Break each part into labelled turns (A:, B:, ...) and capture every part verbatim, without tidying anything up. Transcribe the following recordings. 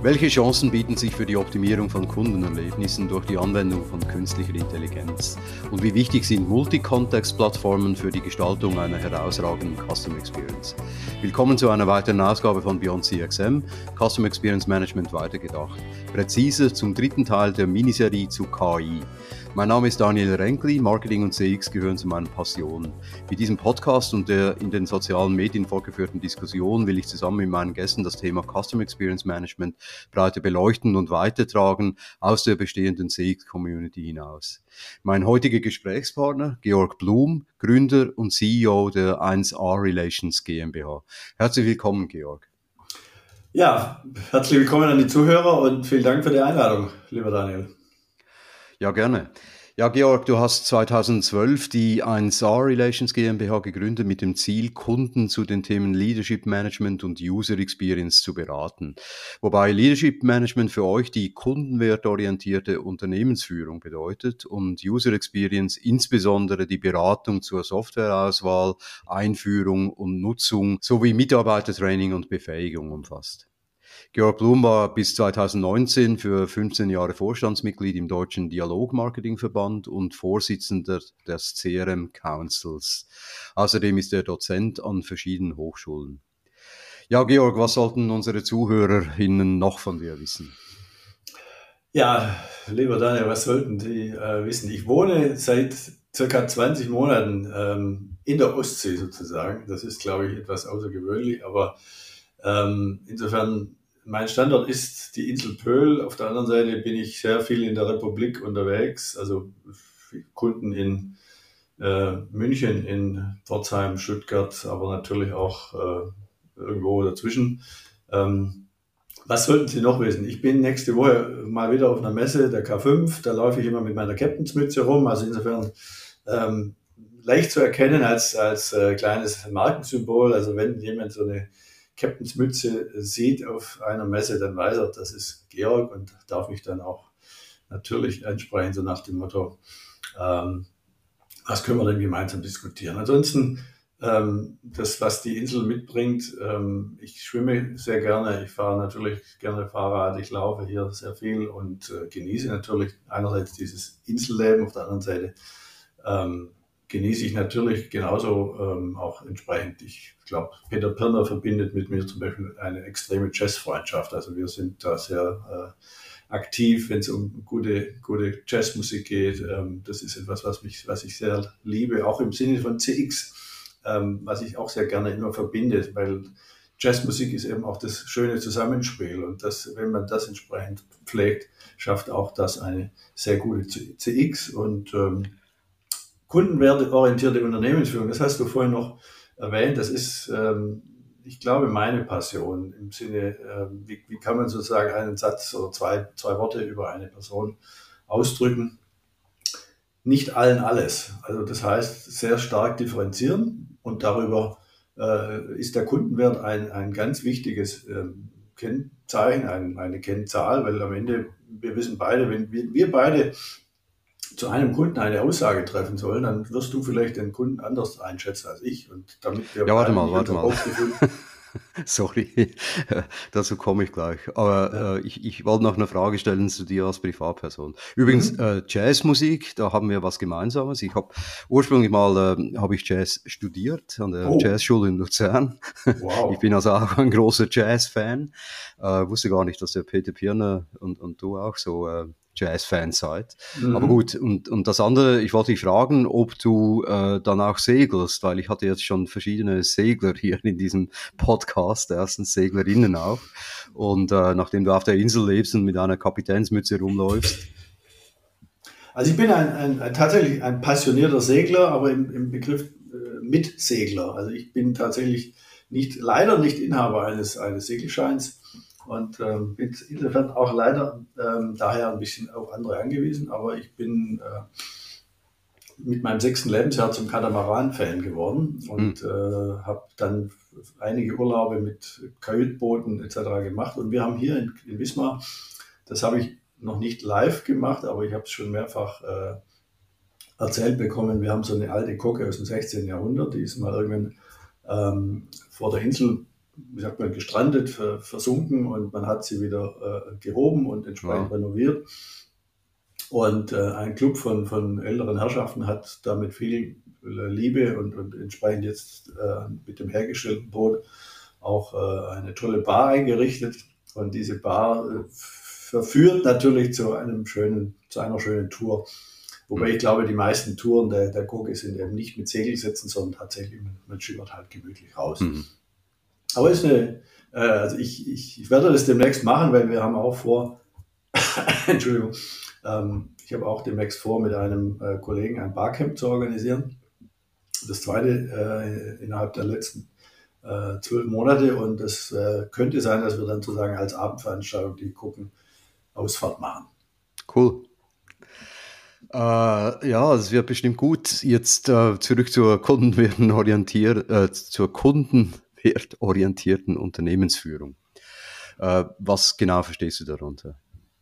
A: Welche Chancen bieten sich für die Optimierung von Kundenerlebnissen durch die Anwendung von künstlicher Intelligenz? Und wie wichtig sind Multi-Context-Plattformen für die Gestaltung einer herausragenden Customer Experience? Willkommen zu einer weiteren Ausgabe von Beyond C X M, Customer Experience Management weitergedacht. Präzise zum dritten Teil der Miniserie zu K I. Mein Name ist Daniel Renkli, Marketing und C X gehören zu meinen Passionen. Mit diesem Podcast und der in den sozialen Medien vorgeführten Diskussion will ich zusammen mit meinen Gästen das Thema Customer Experience Management breiter beleuchten und weitertragen aus der bestehenden C X-Community hinaus. Mein heutiger Gesprächspartner, Georg Blum, Gründer und C E O der eins R Relations GmbH. Herzlich willkommen, Georg.
B: Ja, herzlich willkommen an die Zuhörer und vielen Dank für die Einladung, lieber Daniel.
A: Ja, gerne. Ja, Georg, du hast zweitausendzwölf die eins R Relations GmbH gegründet mit dem Ziel, Kunden zu den Themen Leadership Management und User Experience zu beraten. Wobei Leadership Management für euch die kundenwertorientierte Unternehmensführung bedeutet und User Experience insbesondere die Beratung zur Softwareauswahl, Einführung und Nutzung sowie Mitarbeitertraining und Befähigung umfasst. Georg Blum war bis zweitausendneunzehn für fünfzehn Jahre Vorstandsmitglied im Deutschen Dialog-Marketing-Verband und Vorsitzender des C R M Councils. Außerdem ist er Dozent an verschiedenen Hochschulen. Ja, Georg, was sollten unsere ZuhörerInnen noch von dir wissen?
B: Ja, lieber Daniel, was sollten die äh, wissen? Ich wohne seit circa zwanzig Monaten ähm, in der Ostsee sozusagen. Das ist, glaube ich, etwas außergewöhnlich, aber ähm, insofern mein Standort ist die Insel Pöhl. Auf der anderen Seite bin ich sehr viel in der Republik unterwegs, also Kunden in äh, München, in Pforzheim, Stuttgart, aber natürlich auch äh, irgendwo dazwischen. Ähm, was sollten Sie noch wissen? Ich bin nächste Woche mal wieder auf einer Messe, der K fünf, da laufe ich immer mit meiner Captainsmütze rum, also insofern ähm, leicht zu erkennen als, als äh, kleines Markensymbol, also wenn jemand so eine Captains Mütze sieht auf einer Messe, dann weiß er, das ist Georg und darf mich dann auch natürlich ansprechen, so nach dem Motto, ähm, was können wir denn gemeinsam diskutieren. Ansonsten, ähm, das, was die Insel mitbringt, ähm, ich schwimme sehr gerne, ich fahre natürlich gerne Fahrrad, ich laufe hier sehr viel und äh, genieße natürlich einerseits dieses Inselleben, auf der anderen Seite ähm, genieße ich natürlich genauso ähm, auch entsprechend. Ich glaube, Peter Pirner verbindet mit mir zum Beispiel eine extreme Jazzfreundschaft. Also wir sind da sehr äh, aktiv, wenn es um gute, gute Jazzmusik geht. Ähm, das ist etwas, was mich, was ich sehr liebe, auch im Sinne von C X, ähm, was ich auch sehr gerne immer verbinde, weil Jazzmusik ist eben auch das schöne Zusammenspiel und das, wenn man das entsprechend pflegt, schafft auch das eine sehr gute C X und ähm, kundenwertorientierte Unternehmensführung, das hast du vorhin noch erwähnt, das ist, ähm, ich glaube, meine Passion im Sinne, äh, wie, wie kann man sozusagen einen Satz oder zwei, zwei Worte über eine Person ausdrücken. Nicht allen alles. Also das heißt, sehr stark differenzieren und darüber äh, ist der Kundenwert ein, ein ganz wichtiges äh, Kennzeichen, ein, eine Kennzahl, weil am Ende, wir wissen beide, wenn wir, wir beide zu einem Kunden eine Aussage treffen sollen, dann wirst du vielleicht den Kunden anders einschätzen als ich. Und damit wir
A: ja, warte mal, warte mal. Sorry, dazu komme ich gleich. Aber ja. äh, ich, ich wollte noch eine Frage stellen zu dir als Privatperson. Übrigens, mhm. äh, Jazzmusik, da haben wir was Gemeinsames. Ich habe ursprünglich mal äh, habe ich Jazz studiert an der oh. Jazzschule in Luzern. Wow. Ich bin also auch ein großer Jazz-Fan. Äh, wusste gar nicht, dass der Peter Pirner und, und du auch so äh, Jazz-Fans seid. Mhm. Aber gut, und, und das andere, ich wollte dich fragen, ob du äh, dann auch segelst, weil ich hatte jetzt schon verschiedene Segler hier in diesem Podcast, erstens Seglerinnen auch. Und äh, nachdem du auf der Insel lebst und mit einer Kapitänsmütze rumläufst.
B: Also ich bin ein, ein, ein tatsächlich ein passionierter Segler, aber im, im Begriff äh, Mitsegler. Also ich bin tatsächlich nicht, leider nicht Inhaber eines, eines Segelscheins. Und ähm, bin insofern auch leider ähm, daher ein bisschen auf andere angewiesen. Aber ich bin äh, mit meinem sechsten Lebensjahr zum Katamaran-Fan geworden und mhm. äh, habe dann einige Urlaube mit Kajütbooten et cetera gemacht. Und wir haben hier in, in Wismar, das habe ich noch nicht live gemacht, aber ich habe es schon mehrfach äh, erzählt bekommen, wir haben so eine alte Kocke aus dem sechzehnten Jahrhundert, die ist mal irgendwann ähm, vor der Insel wie sagt man, gestrandet, versunken und man hat sie wieder äh, gehoben und entsprechend
A: Wow.
B: renoviert. Und äh, ein Club von, von älteren Herrschaften hat damit viel Liebe und, und entsprechend jetzt äh, mit dem hergestellten Boot auch äh, eine tolle Bar eingerichtet. Und diese Bar äh, verführt natürlich zu einem schönen, zu einer schönen Tour. Wobei ich glaube, die meisten Touren der, der Koke sind eben nicht mit Segelsätzen, sondern tatsächlich, man, man schippert halt gemütlich raus.
A: Mhm.
B: Aber ist eine, äh, also ich, ich, ich werde das demnächst machen, weil wir haben auch vor, Entschuldigung, ähm, ich habe auch demnächst vor, mit einem äh, Kollegen ein Barcamp zu organisieren. Das zweite äh, innerhalb der letzten äh, zwölf Monate und das äh, könnte sein, dass wir dann sozusagen als Abendveranstaltung die Gucken Ausfahrt machen.
A: Cool. Äh, ja, es wird bestimmt gut. Jetzt äh, zurück zur kundenwertorientier äh, zur kundenwertorientierten Unternehmensführung. Äh, was genau verstehst du darunter?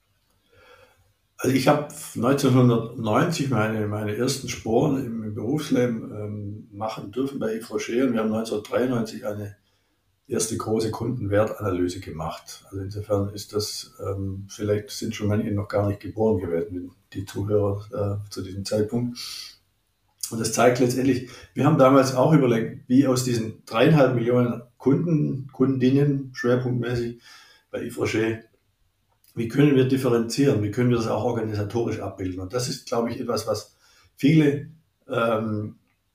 B: Also ich habe neunzehnhundertneunzig meine, meine ersten Sporen im Berufsleben ähm, machen dürfen bei Ifrocher und wir haben neunzehnhundertdreiundneunzig eine erste große Kundenwertanalyse gemacht. Also insofern ist das, ähm, vielleicht sind schon manche noch gar nicht geboren gewesen, die Zuhörer äh, zu diesem Zeitpunkt. Und das zeigt letztendlich, wir haben damals auch überlegt, wie aus diesen dreieinhalb Millionen Kunden, Kundinnen, schwerpunktmäßig bei Ifrocher, wie können wir differenzieren, wie können wir das auch organisatorisch abbilden. Und das ist, glaube ich, etwas, was viele ähm,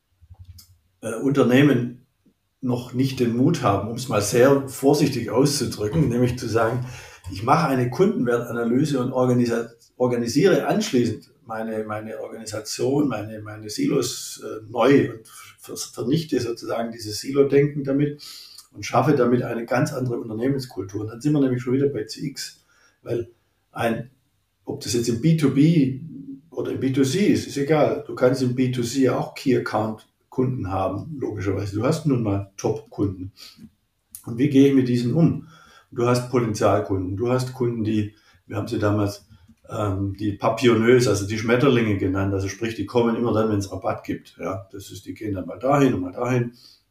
B: äh, Unternehmen noch nicht den Mut haben, um es mal sehr vorsichtig auszudrücken, nämlich zu sagen, ich mache eine Kundenwertanalyse und organisa- organisiere anschließend meine, meine Organisation, meine, meine Silos äh, neu und vernichte sozusagen dieses Silo-Denken damit und schaffe damit eine ganz andere Unternehmenskultur. Und dann sind wir nämlich schon wieder bei C X, weil ein, ob das jetzt im B zwei B oder im B zwei C ist, ist egal. Du kannst im B zwei C auch Key Account Kunden haben, logischerweise. Du hast nun mal Top-Kunden. Und wie gehe ich mit diesen um? Du hast Potenzialkunden, du hast Kunden, die, wir haben sie damals ähm, die Papillonöse, also die Schmetterlinge genannt, also sprich, die kommen immer dann, wenn es Rabatt gibt. Ja, das ist, die gehen dann mal dahin und mal dahin,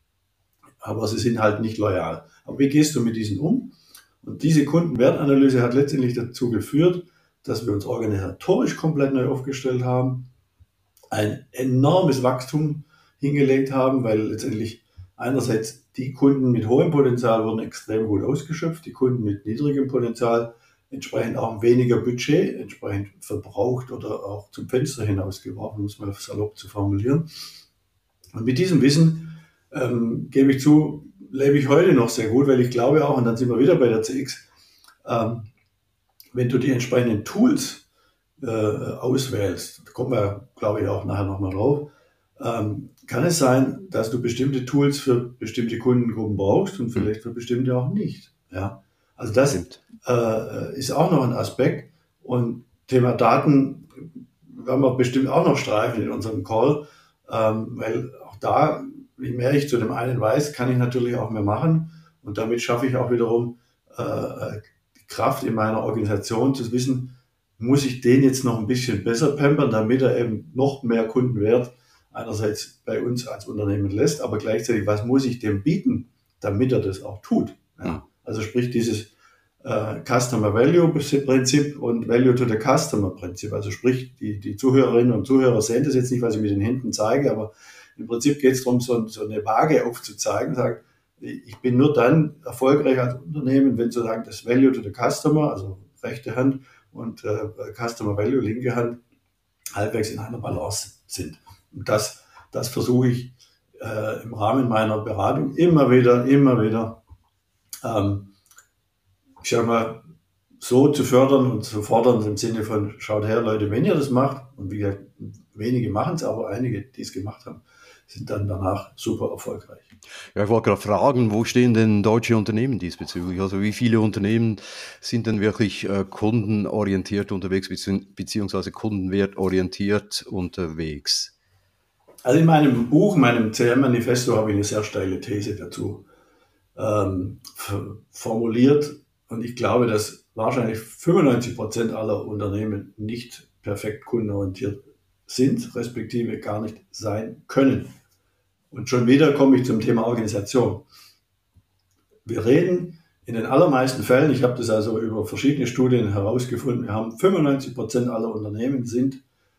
B: aber sie sind halt nicht loyal. Aber wie gehst du mit diesen um? Und diese Kundenwertanalyse hat letztendlich dazu geführt, dass wir uns organisatorisch komplett neu aufgestellt haben, ein enormes Wachstum hingelegt haben, weil letztendlich einerseits die Kunden mit hohem Potenzial wurden extrem gut ausgeschöpft, die Kunden mit niedrigem Potenzial entsprechend auch weniger Budget, entsprechend verbraucht oder auch zum Fenster hinausgeworfen, um es mal salopp zu formulieren. Und mit diesem Wissen, ähm, gebe ich zu, lebe ich heute noch sehr gut, weil ich glaube auch, und dann sind wir wieder bei der C X, ähm, wenn du die entsprechenden Tools äh, auswählst, da kommen wir, glaube ich, auch nachher nochmal drauf, ähm, kann es sein, dass du bestimmte Tools für bestimmte Kundengruppen brauchst und vielleicht für bestimmte auch nicht. Ja? Also das äh, ist auch noch ein Aspekt. Und Thema Daten werden wir bestimmt auch noch streifen in unserem Call, ähm, weil auch da, je mehr ich zu dem einen weiß, kann ich natürlich auch mehr machen und damit schaffe ich auch wiederum äh, die Kraft in meiner Organisation zu wissen, muss ich den jetzt noch ein bisschen besser pampern, damit er eben noch mehr Kundenwert einerseits bei uns als Unternehmen lässt, aber gleichzeitig, was muss ich dem bieten, damit er das auch tut. Ja? Also sprich dieses äh, Customer Value Prinzip und Value to the Customer Prinzip. Also sprich, die, die Zuhörerinnen und Zuhörer sehen das jetzt nicht, was ich mit den Händen zeige, aber im Prinzip geht es darum, so, so eine Waage aufzuzeigen, sagen, ich bin nur dann erfolgreich als Unternehmen, wenn sozusagen das Value to the Customer, also rechte Hand, und äh, Customer Value, linke Hand, halbwegs in einer Balance sind. Und das, das versuche ich äh, im Rahmen meiner Beratung immer wieder, immer wieder, ähm, ich sag mal, so zu fördern und zu fordern im Sinne von, schaut her, Leute, wenn ihr das macht, und wie gesagt, wenige machen es, aber einige, die es gemacht haben, sind dann danach super erfolgreich.
A: Ja, ich wollte gerade fragen, wo stehen denn deutsche Unternehmen diesbezüglich? Also wie viele Unternehmen sind denn wirklich äh, kundenorientiert unterwegs, bezieh- beziehungsweise kundenwertorientiert unterwegs?
B: Also in meinem Buch, meinem C M-Manifesto, habe ich eine sehr steile These dazu ähm, f- formuliert. Und ich glaube, dass wahrscheinlich fünfundneunzig Prozent aller Unternehmen nicht perfekt kundenorientiert sind, respektive gar nicht sein können. Und schon wieder komme ich zum Thema Organisation. wir reden in den allermeisten Fällen, ich habe das also über verschiedene Studien herausgefunden, wir haben fünfundneunzig Prozent aller Unternehmen sind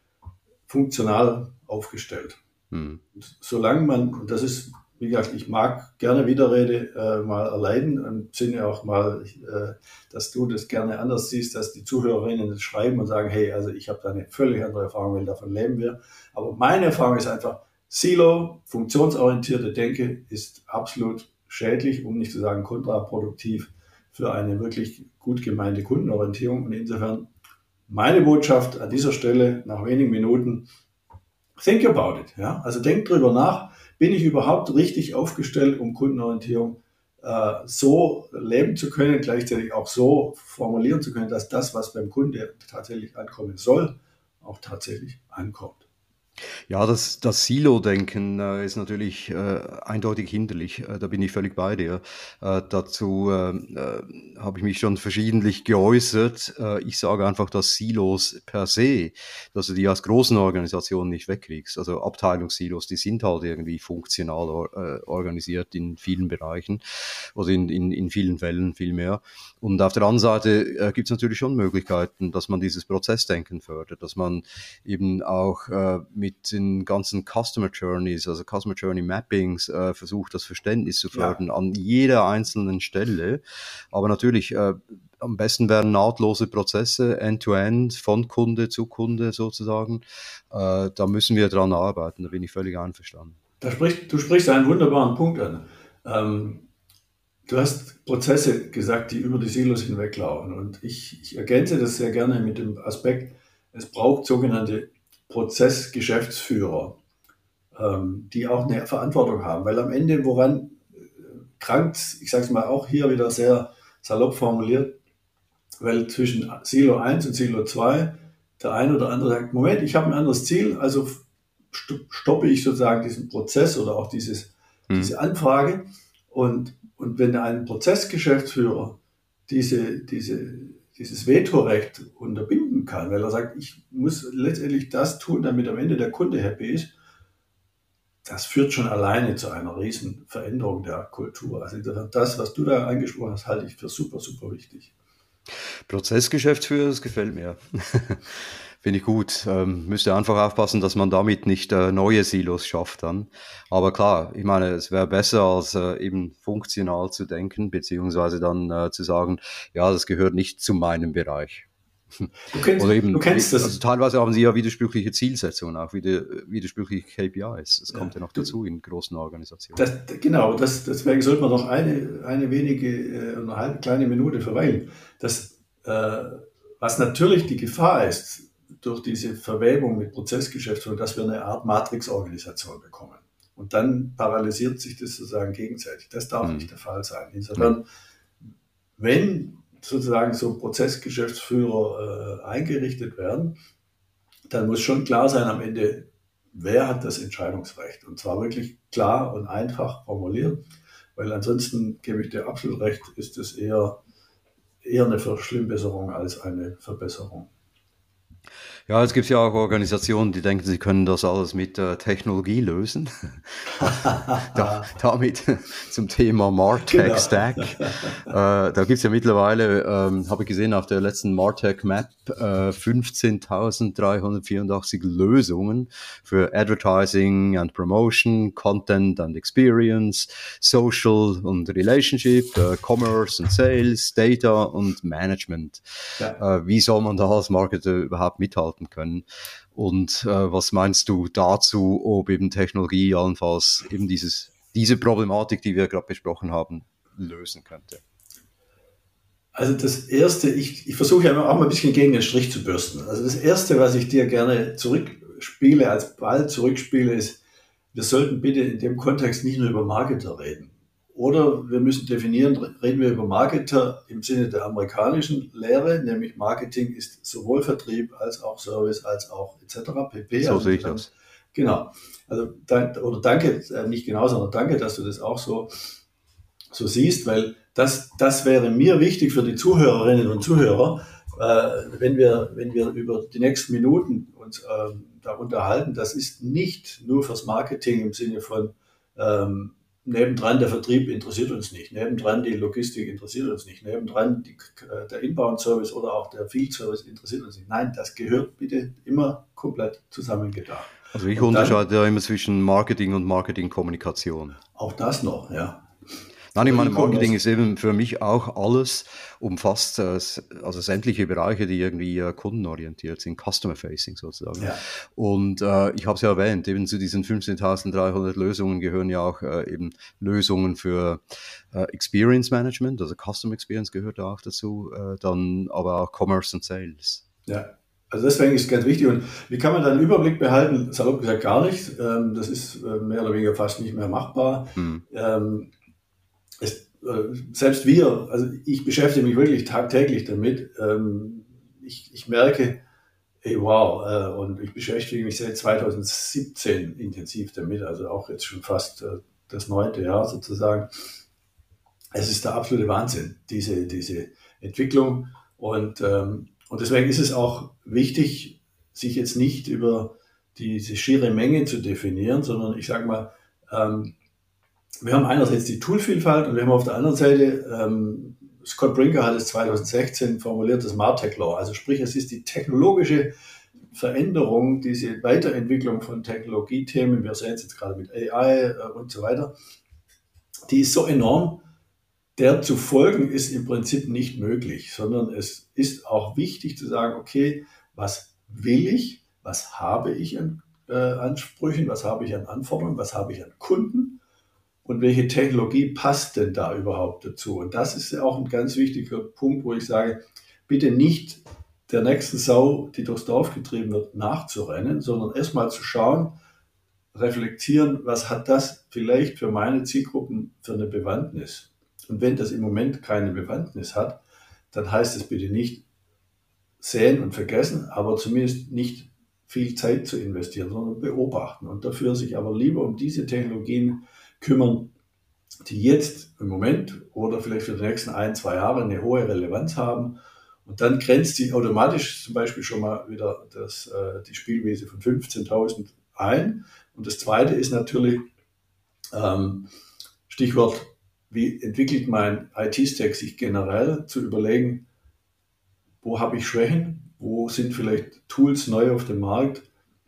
B: funktional aufgestellt. Hm. Solange man, und das ist, wie gesagt, ich mag gerne Widerrede äh, mal erleiden, im Sinne auch mal, äh, dass du das gerne anders siehst, dass die Zuhörerinnen das schreiben und sagen, hey, also ich habe da eine völlig andere Erfahrung, weil davon leben wir. Aber meine Erfahrung ist einfach, Silo, funktionsorientierte Denke ist absolut schädlich, um nicht zu sagen kontraproduktiv für eine wirklich gut gemeinte Kundenorientierung. Und insofern meine Botschaft an dieser Stelle nach wenigen Minuten, think about it. Ja? Also denk drüber nach, bin ich überhaupt richtig aufgestellt, um Kundenorientierung äh, so leben zu können, gleichzeitig auch so formulieren zu können, dass das, was beim Kunde tatsächlich ankommen soll, auch tatsächlich ankommt.
A: Ja, das, das Silo-Denken äh, ist natürlich äh, eindeutig hinderlich. Äh, da bin ich völlig bei dir. Äh, dazu äh, äh, habe ich mich schon verschiedentlich geäußert. Äh, ich sage einfach, dass Silos per se, dass du die aus großen Organisationen nicht wegkriegst. Also Abteilungssilos, die sind halt irgendwie funktional or, äh, organisiert in vielen Bereichen oder in, in, in vielen Fällen viel mehr. Und auf der anderen Seite äh, gibt es natürlich schon Möglichkeiten, dass man dieses Prozessdenken fördert, dass man eben auch äh, mit mit den ganzen Customer Journeys, also Customer Journey Mappings, äh, versucht, das Verständnis zu fördern, ja, an jeder einzelnen Stelle. Aber natürlich, äh, am besten wären nahtlose Prozesse, End-to-End, von Kunde zu Kunde sozusagen. Äh, da müssen wir dran arbeiten, da bin ich völlig einverstanden.
B: Da sprichst, du sprichst einen wunderbaren Punkt an. Ähm, du hast Prozesse gesagt, die über die Silos hinweglaufen. Und ich, ich ergänze das sehr gerne mit dem Aspekt, es braucht sogenannte Prozessgeschäftsführer, ähm, die auch eine Verantwortung haben. Weil am Ende, woran äh, krankt, ich sage es mal auch hier wieder sehr salopp formuliert, weil zwischen Silo eins und Silo zwei der eine oder andere sagt, Moment, ich habe ein anderes Ziel, also stoppe ich sozusagen diesen Prozess oder auch dieses, hm. diese Anfrage. Und, und wenn ein Prozessgeschäftsführer diese, diese dieses Vetorecht unterbinden kann, weil er sagt, ich muss letztendlich das tun, damit am Ende der Kunde happy ist, das führt schon alleine zu einer riesen Veränderung der Kultur. Also das, was du da angesprochen hast, halte ich für super, super wichtig.
A: Prozessgeschäftsführer, das gefällt mir. Finde ich gut. Ähm, müsste einfach aufpassen, dass man damit nicht äh, neue Silos schafft dann. Aber klar, ich meine, es wäre besser, als äh, eben funktional zu denken, beziehungsweise dann äh, zu sagen, ja, das gehört nicht zu meinem Bereich.
B: Du kennst,
A: Oder eben,
B: du kennst das.
A: Also teilweise haben sie ja widersprüchliche Zielsetzungen, auch wieder, widersprüchliche K P Is. Das kommt ja, ja noch dazu in großen Organisationen.
B: Das, genau, das, deswegen sollte man noch eine, eine wenige, eine halbe kleine Minute verweilen. Das, äh, was natürlich die Gefahr ist, durch diese Verwebung mit Prozessgeschäftsführung, dass wir eine Art Matrix-Organisation bekommen. Und dann paralysiert sich das sozusagen gegenseitig. Das darf hm. nicht der Fall sein. Insofern, hm. wenn sozusagen so Prozessgeschäftsführer äh, eingerichtet werden, dann muss schon klar sein am Ende, wer hat das Entscheidungsrecht. Und zwar wirklich klar und einfach formuliert, weil ansonsten, gebe ich dir absolut recht, ist es eher, eher eine Verschlimmbesserung als eine Verbesserung.
A: Ja, es gibt ja auch Organisationen, die denken, sie können das alles mit äh, Technologie lösen. da, damit zum Thema MarTech Stack. Genau. Äh, da gibt's ja mittlerweile, ähm, habe ich gesehen, auf der letzten MarTech Map äh, fünfzehntausenddreihundertvierundachtzig Lösungen für Advertising and Promotion, Content and Experience, Social und Relationship, äh, Commerce und Sales, Data und Management. Ja. Äh, wie soll man da als Marketer überhaupt mithalten können? Und äh, was meinst du dazu, ob eben Technologie allenfalls eben dieses, diese Problematik, die wir gerade besprochen haben, lösen könnte?
B: Also das Erste, ich, ich versuche ja auch mal ein bisschen gegen den Strich zu bürsten. Also das Erste, was ich dir gerne zurückspiele, als Ball zurückspiele, ist, wir sollten bitte in dem Kontext nicht nur über Marketer reden. Oder wir müssen definieren, reden wir über Marketer im Sinne der amerikanischen Lehre, nämlich Marketing ist sowohl Vertrieb als auch Service, als auch et cetera pp.
A: So also, sehe ich das.
B: Genau. Also, oder danke, nicht genau, sondern danke, dass du das auch so, so siehst, weil das, das wäre mir wichtig für die Zuhörerinnen und Zuhörer, äh, wenn wir, wenn wir über die nächsten Minuten uns äh, da unterhalten. Das ist nicht nur fürs Marketing im Sinne von, ähm, nebendran der Vertrieb interessiert uns nicht, nebendran die Logistik interessiert uns nicht, nebendran die, der Inbound-Service oder auch der Field-Service interessiert uns nicht. Nein, das gehört bitte immer komplett zusammengedacht.
A: Also ich unterscheide ja immer zwischen Marketing und Marketingkommunikation.
B: Auch das noch, ja.
A: Nein, ich meine, Marketing ist eben für mich auch alles, umfasst also sämtliche Bereiche, die irgendwie kundenorientiert sind, Customer-Facing sozusagen. Ja. Und äh, ich habe es ja erwähnt, eben zu diesen fünfzehntausenddreihundert Lösungen gehören ja auch äh, eben Lösungen für äh, Experience Management, also Customer Experience gehört da auch dazu, äh, dann aber auch Commerce und Sales.
B: Ja. Also deswegen ist es ganz wichtig. Und wie kann man da einen Überblick behalten? Salopp gesagt gar nicht. Ähm, das ist äh, mehr oder weniger fast nicht mehr machbar. Hm. Ähm, es, äh, selbst wir, also ich beschäftige mich wirklich tagtäglich damit. Ähm, ich, ich merke, hey, wow, äh, und ich beschäftige mich seit zweitausendsiebzehn intensiv damit, also auch jetzt schon fast äh, das neunte Jahr sozusagen. Es ist der absolute Wahnsinn, diese, diese Entwicklung. Und ähm, Und deswegen ist es auch wichtig, sich jetzt nicht über diese schiere Menge zu definieren, sondern ich sage mal, ähm, wir haben einerseits die Toolvielfalt und wir haben auf der anderen Seite, ähm, Scott Brinker hat es zweitausendsechzehn formuliert, das MarTech Law. Also sprich, es ist die technologische Veränderung, diese Weiterentwicklung von Technologiethemen, wir sehen es jetzt gerade mit A I äh, und so weiter, die ist so enorm, der zu folgen ist im Prinzip nicht möglich, sondern es ist auch wichtig zu sagen, okay, was will ich, was habe ich an äh, Ansprüchen, was habe ich an Anforderungen, was habe ich an Kunden und welche Technologie passt denn da überhaupt dazu? Und das ist ja auch ein ganz wichtiger Punkt, wo ich sage, bitte nicht der nächsten Sau, die durchs Dorf getrieben wird, nachzurennen, sondern erstmal zu schauen, reflektieren, was hat das vielleicht für meine Zielgruppen für eine Bewandtnis? Und wenn das im Moment keine Bewandtnis hat, dann heißt es bitte nicht säen und vergessen, aber zumindest nicht viel Zeit zu investieren, sondern beobachten und dafür sich aber lieber um diese Technologien kümmern, die jetzt im Moment oder vielleicht für die nächsten ein, zwei Jahre eine hohe Relevanz haben. Und dann grenzt sich automatisch zum Beispiel schon mal wieder das, äh, die Spielwiese von fünfzehntausend ein. Und das Zweite ist natürlich ähm, Stichwort, wie entwickelt mein I T-Stack sich generell, zu überlegen, wo habe ich Schwächen, wo sind vielleicht Tools neu auf dem Markt,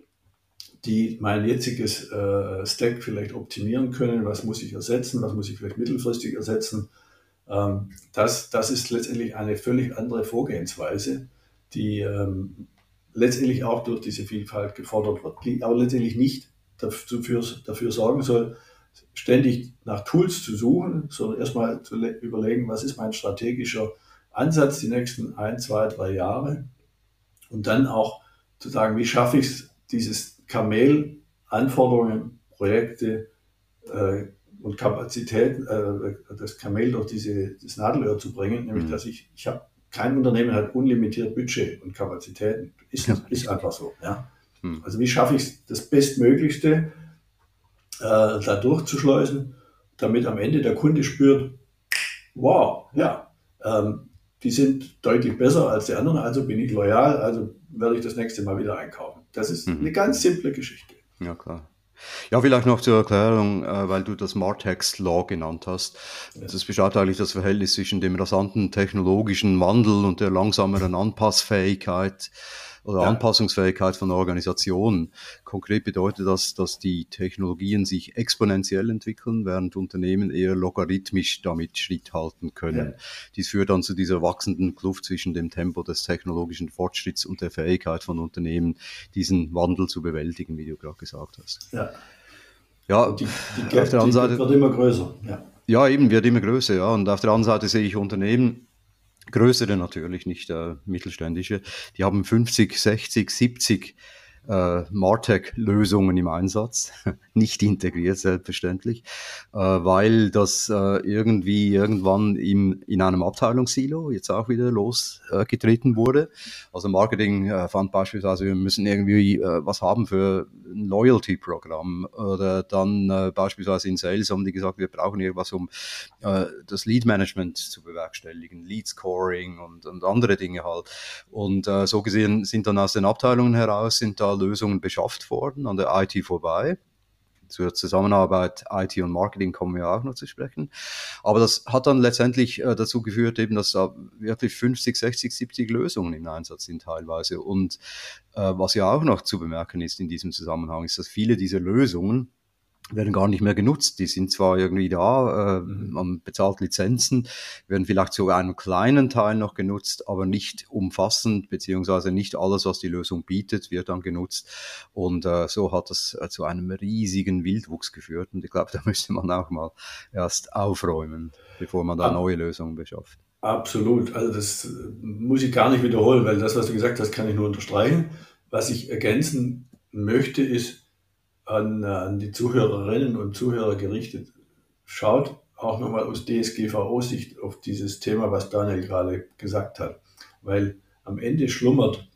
B: die mein jetziges äh, Stack vielleicht optimieren können, was muss ich ersetzen, was muss ich vielleicht mittelfristig ersetzen. Ähm, das, das ist letztendlich eine völlig andere Vorgehensweise, die ähm, letztendlich auch durch diese Vielfalt gefordert wird, die aber letztendlich nicht dafür, dafür sorgen soll, ständig nach Tools zu suchen, sondern erstmal zu le- überlegen, was ist mein strategischer Ansatz die nächsten ein, zwei, drei Jahre und dann auch zu sagen, wie schaffe ich es, dieses Kamel, Anforderungen, Projekte äh, und Kapazitäten, äh, das Kamel durch diese, das Nadelöhr zu bringen, nämlich mhm. dass ich, ich habe, kein Unternehmen hat unlimitiert Budget und Kapazitäten, ist, ja. ist einfach so. Ja? Mhm. Also wie schaffe ich es, das Bestmöglichste äh, da durchzuschleusen, damit am Ende der Kunde spürt, wow, ja, ähm, die sind deutlich besser als die anderen, also bin ich loyal, also werde ich das nächste Mal wieder einkaufen. Das ist mhm. eine ganz simple Geschichte.
A: Ja, klar. Ja, vielleicht noch zur Erklärung, äh, weil du das MarTech Law genannt hast. Ja. Das beschreibt eigentlich das Verhältnis zwischen dem rasanten technologischen Wandel und der langsameren Anpassfähigkeit oder ja. Anpassungsfähigkeit von Organisationen. Konkret bedeutet das, dass die Technologien sich exponentiell entwickeln, während Unternehmen eher logarithmisch damit Schritt halten können. Ja. Dies führt dann zu dieser wachsenden Kluft zwischen dem Tempo des technologischen Fortschritts und der Fähigkeit von Unternehmen, diesen Wandel zu bewältigen, wie du gerade gesagt hast.
B: Ja,
A: ja
B: die, die Gap, auf der anderen Seite wird immer größer. Ja.
A: ja, eben, wird immer größer. Ja. Und auf der anderen Seite sehe ich Unternehmen, größere natürlich, nicht äh, mittelständische, die haben fünfzig, sechzig, siebzig äh, MarTech-Lösungen im Einsatz, nicht integriert selbstverständlich, äh, weil das äh, irgendwie irgendwann im, in einem Abteilungssilo jetzt auch wieder losgetreten äh, wurde. Also Marketing äh, fand beispielsweise, wir müssen irgendwie äh, was haben für ein Loyalty-Programm oder dann äh, beispielsweise in Sales haben die gesagt, wir brauchen irgendwas, um äh, das Lead-Management zu bewerkstelligen, Lead-Scoring und, und andere Dinge halt. Und äh, so gesehen sind dann aus den Abteilungen heraus, sind da Lösungen beschafft worden, an der I T vorbei. zur Zusammenarbeit I T und Marketing kommen wir auch noch zu sprechen. Aber das hat dann letztendlich äh, dazu geführt, eben, dass da wirklich fünfzig, sechzig, siebzig Lösungen im Einsatz sind teilweise. Und äh, was ja auch noch zu bemerken ist in diesem Zusammenhang, ist, dass viele dieser Lösungen werden gar nicht mehr genutzt. Die sind zwar irgendwie da, äh,
B: Mhm.
A: man bezahlt Lizenzen, werden vielleicht sogar einen kleinen Teil noch genutzt, aber nicht umfassend, beziehungsweise nicht alles, was die Lösung bietet, wird dann genutzt. Und äh, so hat das äh, zu einem riesigen Wildwuchs geführt. Und ich glaube, da müsste man auch mal erst aufräumen, bevor man da
B: Ab,
A: neue Lösungen beschafft.
B: absolut. Also das äh, muss ich gar nicht wiederholen, weil das, was du gesagt hast, kann ich nur unterstreichen. Was ich ergänzen möchte, ist an, äh, an die Zuhörerinnen und Zuhörer gerichtet. Schaut auch nochmal aus D S G V O-Sicht auf dieses Thema, was Daniel gerade gesagt hat. Weil am Ende schlummert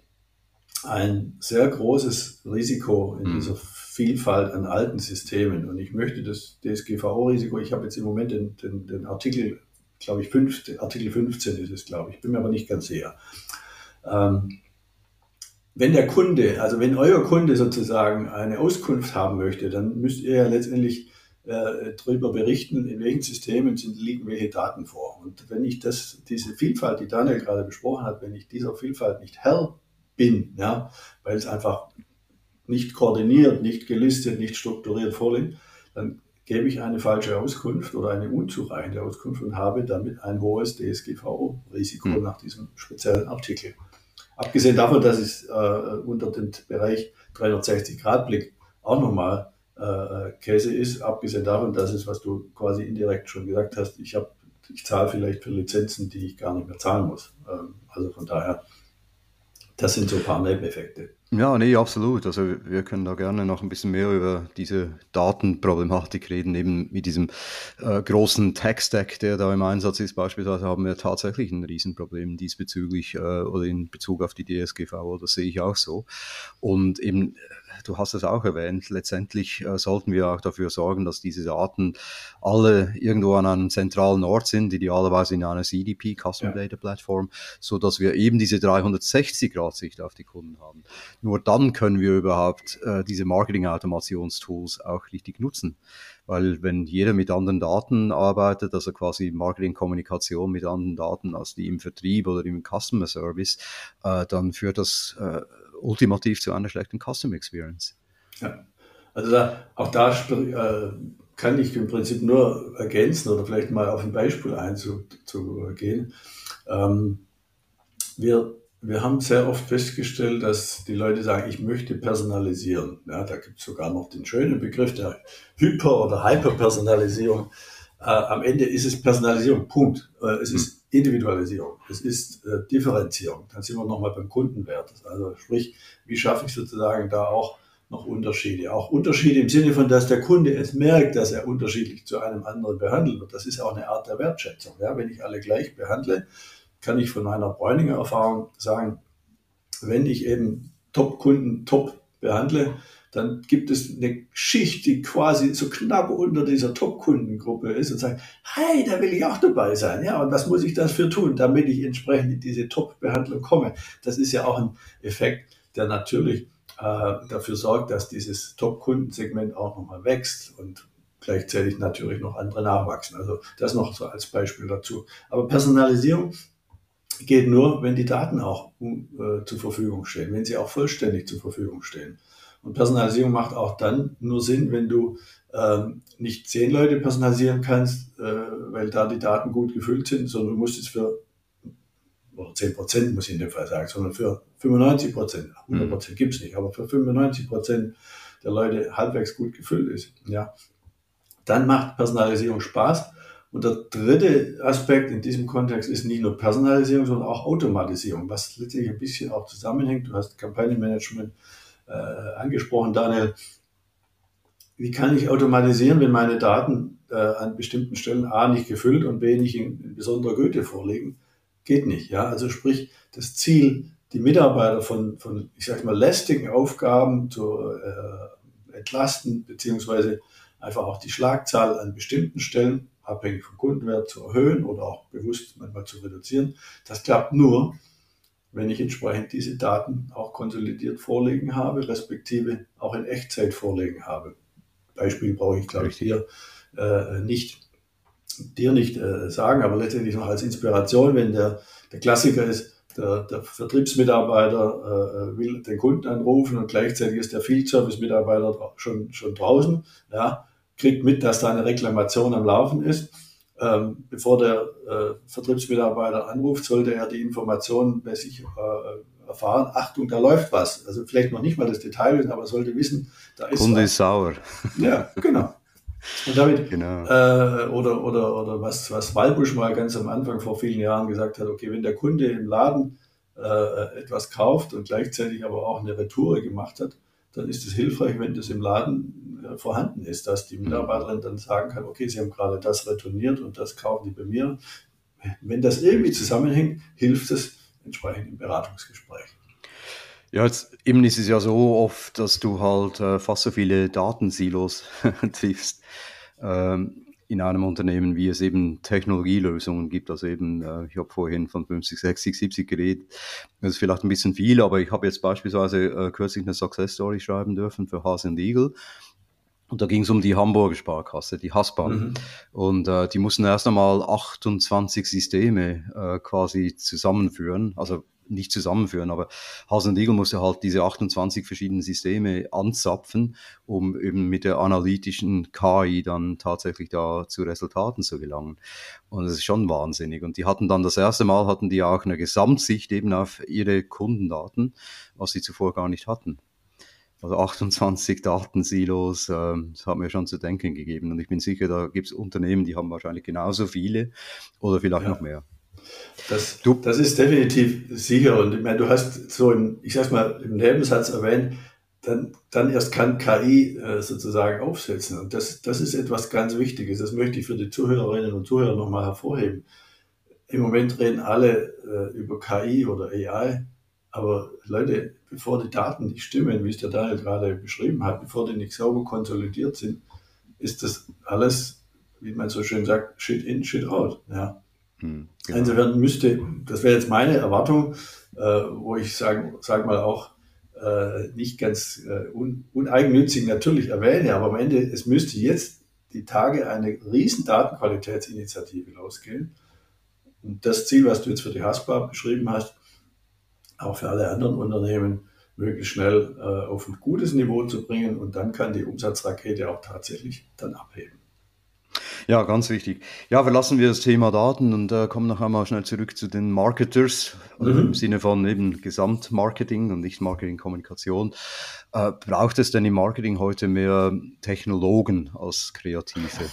B: ein sehr großes Risiko in dieser
A: Hm.
B: Vielfalt an alten Systemen. Und ich möchte das D S G V O-Risiko, ich habe jetzt im Moment den, den, den Artikel, glaube ich, fünf, Artikel fünfzehn ist es, glaube ich, bin mir aber nicht ganz sicher. Ähm, wenn der Kunde, also wenn euer Kunde sozusagen eine Auskunft haben möchte, dann müsst ihr ja letztendlich äh, darüber berichten, in welchen Systemen sind, liegen welche Daten vor. Und wenn ich das, diese Vielfalt, die Daniel gerade besprochen hat, wenn ich dieser Vielfalt nicht Herr bin, ja, weil es einfach nicht koordiniert, nicht gelistet, nicht strukturiert vorliegt, dann gebe ich eine falsche Auskunft oder eine unzureichende Auskunft und habe damit ein hohes D S G V O-Risiko
A: Hm.
B: nach diesem speziellen Artikel. Abgesehen davon, dass es äh, unter dem Bereich dreihundertsechzig-Grad-Blick auch nochmal äh, Käse ist, abgesehen davon, dass es, was du quasi indirekt schon gesagt hast, ich, hab, ich zahle vielleicht für Lizenzen, die ich gar nicht mehr zahlen muss. Ähm, also von daher, das sind so ein paar Nebeneffekte.
A: Ja, nee, absolut. Also wir können da gerne noch ein bisschen mehr über diese Datenproblematik reden. Eben mit diesem äh, großen Tech-Stack, der da im Einsatz ist, beispielsweise haben wir tatsächlich ein Riesenproblem diesbezüglich äh, oder in Bezug auf die D S G V O. Das sehe ich auch so. Und eben, du hast es auch erwähnt, letztendlich äh, sollten wir auch dafür sorgen, dass diese Daten alle irgendwo an einem zentralen Ort sind, idealerweise in einer C D P, Customer
B: Ja.
A: Data Platform, so dass wir eben diese dreihundertsechzig-Grad-Sicht auf die Kunden haben. Nur dann können wir überhaupt äh, diese Marketing-Automationstools auch richtig nutzen. Weil wenn jeder mit anderen Daten arbeitet, also quasi Marketing-Kommunikation mit anderen Daten als die im Vertrieb oder im Customer Service, äh, dann führt das äh, ultimativ zu einer schlechten Customer Experience.
B: Ja. Also da, auch da äh, kann ich im Prinzip nur ergänzen oder vielleicht mal auf ein Beispiel einzugehen. Ähm, wir, wir haben sehr oft festgestellt, dass die Leute sagen, ich möchte personalisieren. Ja, da gibt es sogar noch den schönen Begriff der Hyper- oder Hyperpersonalisierung. Äh, am Ende ist es Personalisierung, Punkt. Äh, es
A: Hm.
B: ist Individualisierung, es ist äh, Differenzierung. Dann sind wir nochmal beim Kundenwert. Also sprich, wie schaffe ich sozusagen da auch noch Unterschiede? Auch Unterschiede im Sinne von, dass der Kunde es merkt, dass er unterschiedlich zu einem anderen behandelt wird. Das ist auch eine Art der Wertschätzung. Ja? Wenn ich alle gleich behandle, kann ich von meiner Bräuninger Erfahrung sagen, wenn ich eben Top-Kunden top behandle, dann gibt es eine Schicht, die quasi so knapp unter dieser Top-Kundengruppe ist und sagt, hey, da will ich auch dabei sein. Ja, und was muss ich dafür tun, damit ich entsprechend in diese Top-Behandlung komme? Das ist ja auch ein Effekt, der natürlich äh, dafür sorgt, dass dieses Top-Kundensegment auch nochmal wächst und gleichzeitig natürlich noch andere nachwachsen. Also das noch so als Beispiel dazu. Aber Personalisierung geht nur, wenn die Daten auch äh, zur Verfügung stehen, wenn sie auch vollständig zur Verfügung stehen. Und Personalisierung macht auch dann nur Sinn, wenn du ähm, nicht zehn Leute personalisieren kannst, äh, weil da die Daten gut gefüllt sind, sondern du musst es für, oder zehn Prozent muss ich in dem Fall sagen, sondern für fünfundneunzig Prozent, hundert Prozent gibt es nicht, aber für fünfundneunzig Prozent der Leute halbwegs gut gefüllt ist, ja, dann macht Personalisierung Spaß. Und der dritte Aspekt in diesem Kontext ist nicht nur Personalisierung, sondern auch Automatisierung, was letztlich ein bisschen auch zusammenhängt. Du hast Kampagnenmanagement äh, angesprochen, Daniel. Wie kann ich automatisieren, wenn meine Daten äh, an bestimmten Stellen A nicht gefüllt und B nicht in, in besonderer Güte vorliegen? Geht nicht. Ja? Also sprich, das Ziel, die Mitarbeiter von, von ich sag mal, lästigen Aufgaben zu äh, entlasten, beziehungsweise einfach auch die Schlagzahl an bestimmten Stellen, abhängig vom Kundenwert, zu erhöhen oder auch bewusst manchmal zu reduzieren. Das klappt nur, wenn ich entsprechend diese Daten auch konsolidiert vorliegen habe, respektive auch in Echtzeit vorliegen habe. Beispiel brauche ich, glaube ich,
A: Richtig.
B: dir äh, nicht, dir nicht äh, sagen, aber letztendlich noch als Inspiration, wenn der, der Klassiker ist, der, der Vertriebsmitarbeiter äh, will den Kunden anrufen und gleichzeitig ist der Field Service Mitarbeiter schon, schon draußen, ja, kriegt mit, dass da eine Reklamation am Laufen ist. Ähm, bevor der äh, Vertriebsmitarbeiter anruft, sollte er die Informationen bei sich äh, erfahren. Achtung, da läuft was. Also vielleicht noch nicht mal das Detail wissen, aber er sollte wissen, da ist
A: Kunde
B: was.
A: ist sauer.
B: Ja, genau. Und damit,
A: Genau.
B: äh, oder, oder, oder was, was Walbusch mal ganz am Anfang vor vielen Jahren gesagt hat, okay, wenn der Kunde im Laden äh, etwas kauft und gleichzeitig aber auch eine Retoure gemacht hat, dann ist es hilfreich, wenn das im Laden äh, vorhanden ist, dass die Mitarbeiterin dann sagen kann, okay, Sie haben gerade das retourniert und das kaufen die bei mir. Wenn das irgendwie zusammenhängt, hilft es entsprechend im Beratungsgespräch.
A: Ja, jetzt eben ist es ja so oft, dass du halt äh, fast so viele Datensilos triffst ähm, in einem Unternehmen, wie es eben Technologielösungen gibt. Also eben, äh, ich habe vorhin von fünfzig, sechzig, siebzig geredet. Das ist vielleicht ein bisschen viel, aber ich habe jetzt beispielsweise äh, kürzlich eine Success Story schreiben dürfen für Hase und Igel. Und da ging es um die Hamburger Sparkasse, die Hasban.
B: Mhm.
A: Und äh, die mussten erst einmal achtundzwanzig Systeme äh, quasi zusammenführen, also nicht zusammenführen, aber Hase und Igel musste halt diese achtundzwanzig verschiedenen Systeme anzapfen, um eben mit der analytischen K I dann tatsächlich da zu Resultaten zu gelangen. Und das ist schon wahnsinnig. Und die hatten dann das erste Mal, hatten die auch eine Gesamtsicht eben auf ihre Kundendaten, was sie zuvor gar nicht hatten. Also achtundzwanzig Datensilos, äh, das hat mir schon zu denken gegeben. Und ich bin sicher, da gibt es Unternehmen, die haben wahrscheinlich genauso viele oder vielleicht
B: Ja.
A: noch mehr.
B: Das,
A: Du,
B: das ist definitiv sicher. Und ich meine, du hast so im, ich sag's mal, im Nebensatz erwähnt, dann, dann erst kann K I äh, sozusagen aufsetzen. Und das, das ist etwas ganz Wichtiges. Das möchte ich für die Zuhörerinnen und Zuhörer nochmal hervorheben. Im Moment reden alle äh, über K I oder A I. Aber Leute, bevor die Daten nicht stimmen, wie es der Daniel gerade beschrieben hat, bevor die nicht sauber konsolidiert sind, ist das alles, wie man so schön sagt, shit in, shit out. Ja.
A: hm, genau.
B: Insofern müsste, das wäre jetzt meine Erwartung, äh, wo ich sage sag mal auch äh, nicht ganz äh, un, uneigennützig natürlich erwähne, aber am Ende, es müsste jetzt die Tage eine riesen Datenqualitätsinitiative losgehen. Und das Ziel, was du jetzt für die Haspa beschrieben hast, auch für alle anderen Unternehmen möglichst schnell äh, auf ein gutes Niveau zu bringen und dann kann die Umsatzrakete auch tatsächlich dann abheben.
A: Ja, ganz wichtig. Ja, verlassen wir das Thema Daten und äh, kommen noch einmal schnell zurück zu den Marketers, also
B: Mhm.
A: im Sinne von eben Gesamtmarketing und nicht Marketingkommunikation. Äh, braucht es denn im Marketing heute mehr Technologen als Kreative?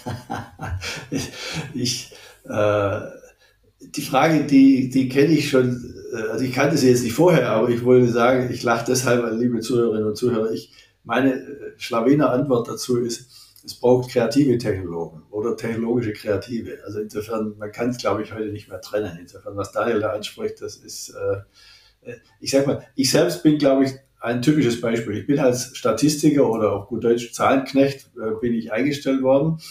B: ich, ich äh, die Frage, die, die kenne ich schon, also ich kannte sie jetzt nicht vorher, aber ich wollte sagen, ich lache deshalb, liebe Zuhörerinnen und Zuhörer, ich, meine Schlawiner Antwort dazu ist, es braucht kreative Technologen oder technologische Kreative. Also insofern, man kann es, glaube ich, heute nicht mehr trennen. Insofern, was Daniel da anspricht, das ist, äh, ich sag mal, ich selbst bin, glaube ich, ein typisches Beispiel. Ich bin als Statistiker oder auf gut Deutsch Zahlenknecht, äh, bin ich eingestellt worden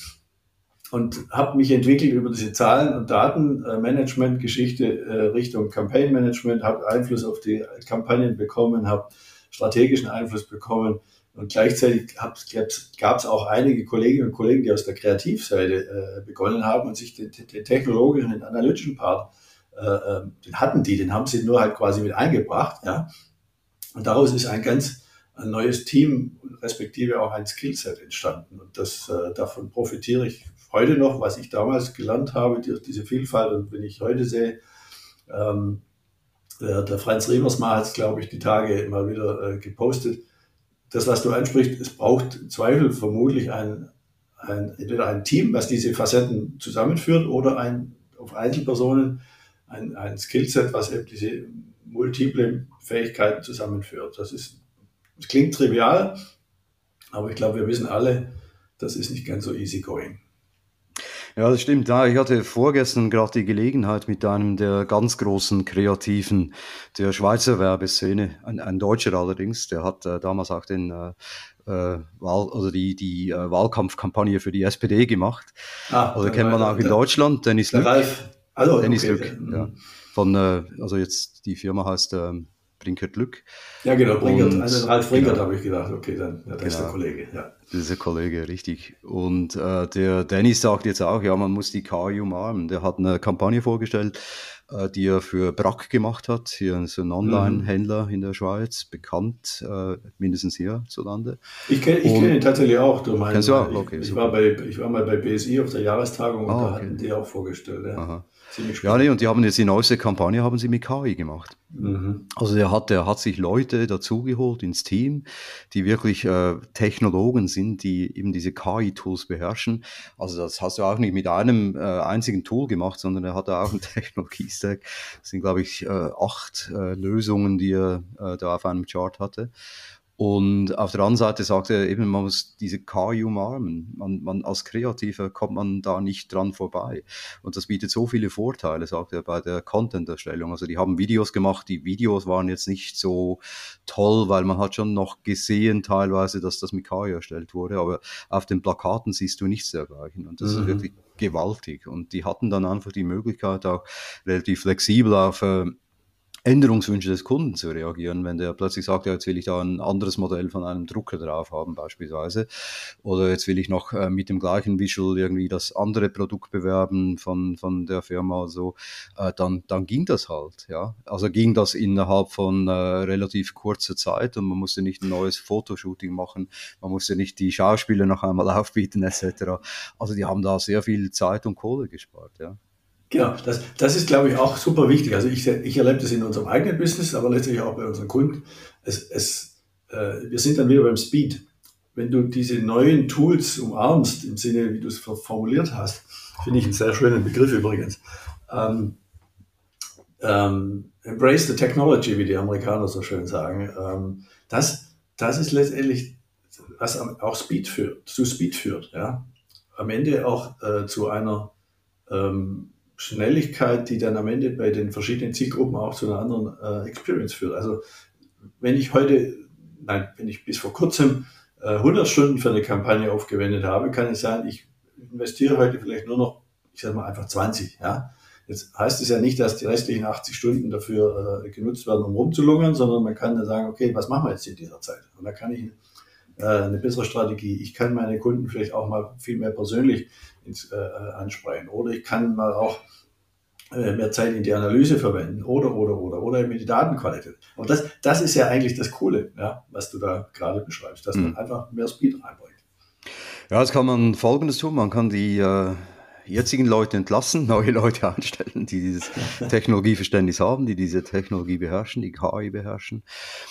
B: und habe mich entwickelt über diese Zahlen- und Datenmanagement-Geschichte äh, Richtung Campaign-Management, habe Einfluss auf die Kampagnen bekommen, habe strategischen Einfluss bekommen und gleichzeitig gab es auch einige Kolleginnen und Kollegen, die aus der Kreativseite äh, begonnen haben und sich den, den technologischen, den analytischen Part, äh, den hatten die, den haben sie nur halt quasi mit eingebracht. Ja? Und daraus ist ein ganz ein neues Team, respektive auch ein Skillset entstanden. Und das, äh, davon profitiere ich heute noch, was ich damals gelernt habe, die, diese Vielfalt. Und wenn ich heute sehe, ähm, der, der Franz Riemersma hat es, glaube ich, die Tage mal wieder äh, gepostet. Das, was du ansprichst, es braucht im Zweifel vermutlich ein, ein, entweder ein Team, was diese Facetten zusammenführt, oder ein, auf Einzelpersonen ein, ein Skillset, was eben diese multiple Fähigkeiten zusammenführt. Das ist, das klingt trivial, aber ich glaube, wir wissen alle, das ist nicht ganz so easy going.
A: Ja, das stimmt. Ja, ich hatte vorgestern gerade die Gelegenheit mit einem der ganz großen Kreativen der Schweizer Werbeszene, ein, ein Deutscher allerdings, der hat äh, damals auch den äh, äh, Wahl, oder die, die äh, Wahlkampfkampagne für die S P D gemacht.
B: Ah,
A: also kennt man auch in
B: der,
A: Deutschland, Dennis
B: der
A: Lück.
B: Ralf. Also,
A: Dennis
B: okay.
A: Lück, ja. Von, äh, also jetzt die Firma heißt ähm, Brinkert Lück.
B: Ja, genau, Brinkert,
A: Und,
B: also Ralf Brinkert
A: genau,
B: habe ich gedacht, okay, dann ja, das ist der
A: genau.
B: Kollege, ja.
A: Das ist der Kollege, richtig. Und äh, der Dennis sagt jetzt auch, ja, man muss die K I umarmen. Der hat eine Kampagne vorgestellt, äh, die er für Brack gemacht hat. Hier ist ein
B: Mhm.
A: Online-Händler in der Schweiz, bekannt, äh, mindestens hierzulande.
B: Ich kenne ich kenn ihn
A: Und
B: tatsächlich auch durch
A: kennst
B: meinen,
A: du
B: äh,
A: auch?
B: ich,
A: Okay,
B: ich war
A: super.
B: bei, ich war mal bei B S I auf der Jahrestagung und
A: Ah,
B: da
A: okay.
B: hatten die auch vorgestellt, ja.
A: Aha.
B: Ziemlich
A: Ja, nee,
B: spannend.
A: und die haben jetzt die neueste Kampagne, haben sie mit K I gemacht.
B: Mhm.
A: Also der hat, der hat sich Leute dazugeholt ins Team, die wirklich äh, Technologen sind, die eben diese K I-Tools beherrschen. Also das hast du auch nicht mit einem äh, einzigen Tool gemacht, sondern er hat da auch einen Technologie-Stack. Das sind, glaube ich, äh, acht äh, Lösungen, die er äh, da auf einem Chart hatte. Und auf der anderen Seite sagt er eben, man muss diese K I umarmen. Man, man, als Kreativer kommt man da nicht dran vorbei. Und das bietet so viele Vorteile, sagt er, bei der Content-Erstellung. Also die haben Videos gemacht, die Videos waren jetzt nicht so toll, weil man hat schon noch gesehen teilweise, dass das mit K I erstellt wurde, aber auf den Plakaten siehst du nichts dergleichen. Und das ist wirklich
B: Mhm.
A: gewaltig. Und die hatten dann einfach die Möglichkeit, auch relativ flexibel auf äh, Änderungswünsche des Kunden zu reagieren, wenn der plötzlich sagt, ja, jetzt will ich da ein anderes Modell von einem Drucker drauf haben beispielsweise, oder jetzt will ich noch äh, mit dem gleichen Visual irgendwie das andere Produkt bewerben von, von der Firma oder so, äh, dann, dann ging das halt, ja. Also ging das innerhalb von äh, relativ kurzer Zeit und man musste nicht ein neues Fotoshooting machen, man musste nicht die Schauspieler noch einmal aufbieten et cetera. Also die haben da sehr viel Zeit und Kohle gespart, ja.
B: Genau, das, das ist, glaube ich, auch super wichtig. Also ich, ich erlebe das in unserem eigenen Business, aber letztlich auch bei unseren Kunden. Es, es, äh, wir sind dann wieder beim Speed. Wenn du diese neuen Tools umarmst, im Sinne, wie du es formuliert hast, finde ich einen sehr schönen Begriff übrigens. Ähm, ähm, embrace the technology, wie die Amerikaner so schön sagen. Ähm, das, das ist letztendlich, was auch Speed führt, zu Speed führt. Ja? Am Ende auch äh, zu einer ähm, Schnelligkeit, die dann am Ende bei den verschiedenen Zielgruppen auch zu einer anderen äh, Experience führt. Also wenn ich heute, nein, wenn ich bis vor kurzem äh, hundert Stunden für eine Kampagne aufgewendet habe, kann es sein, ich investiere heute vielleicht nur noch, ich sage mal einfach zwanzig. Ja? Jetzt heißt es ja nicht, dass die restlichen achtzig Stunden dafür äh, genutzt werden, um rumzulungern, sondern man kann dann sagen, okay, was machen wir jetzt in dieser Zeit? Und da kann ich äh, eine bessere Strategie. Ich kann meine Kunden vielleicht auch mal viel mehr persönlich ins, äh, ansprechen. Oder ich kann mal auch äh, mehr Zeit in die Analyse verwenden. Oder, oder, oder. Oder eben in die Datenqualität. Aber das, das ist ja eigentlich das Coole, ja, was du da gerade beschreibst, dass man
A: Hm.
B: einfach mehr Speed reinbringt.
A: Ja, jetzt kann man Folgendes tun. Man kann die äh, jetzigen Leute entlassen, neue Leute einstellen, die dieses Technologieverständnis haben, die diese Technologie beherrschen, die K I beherrschen.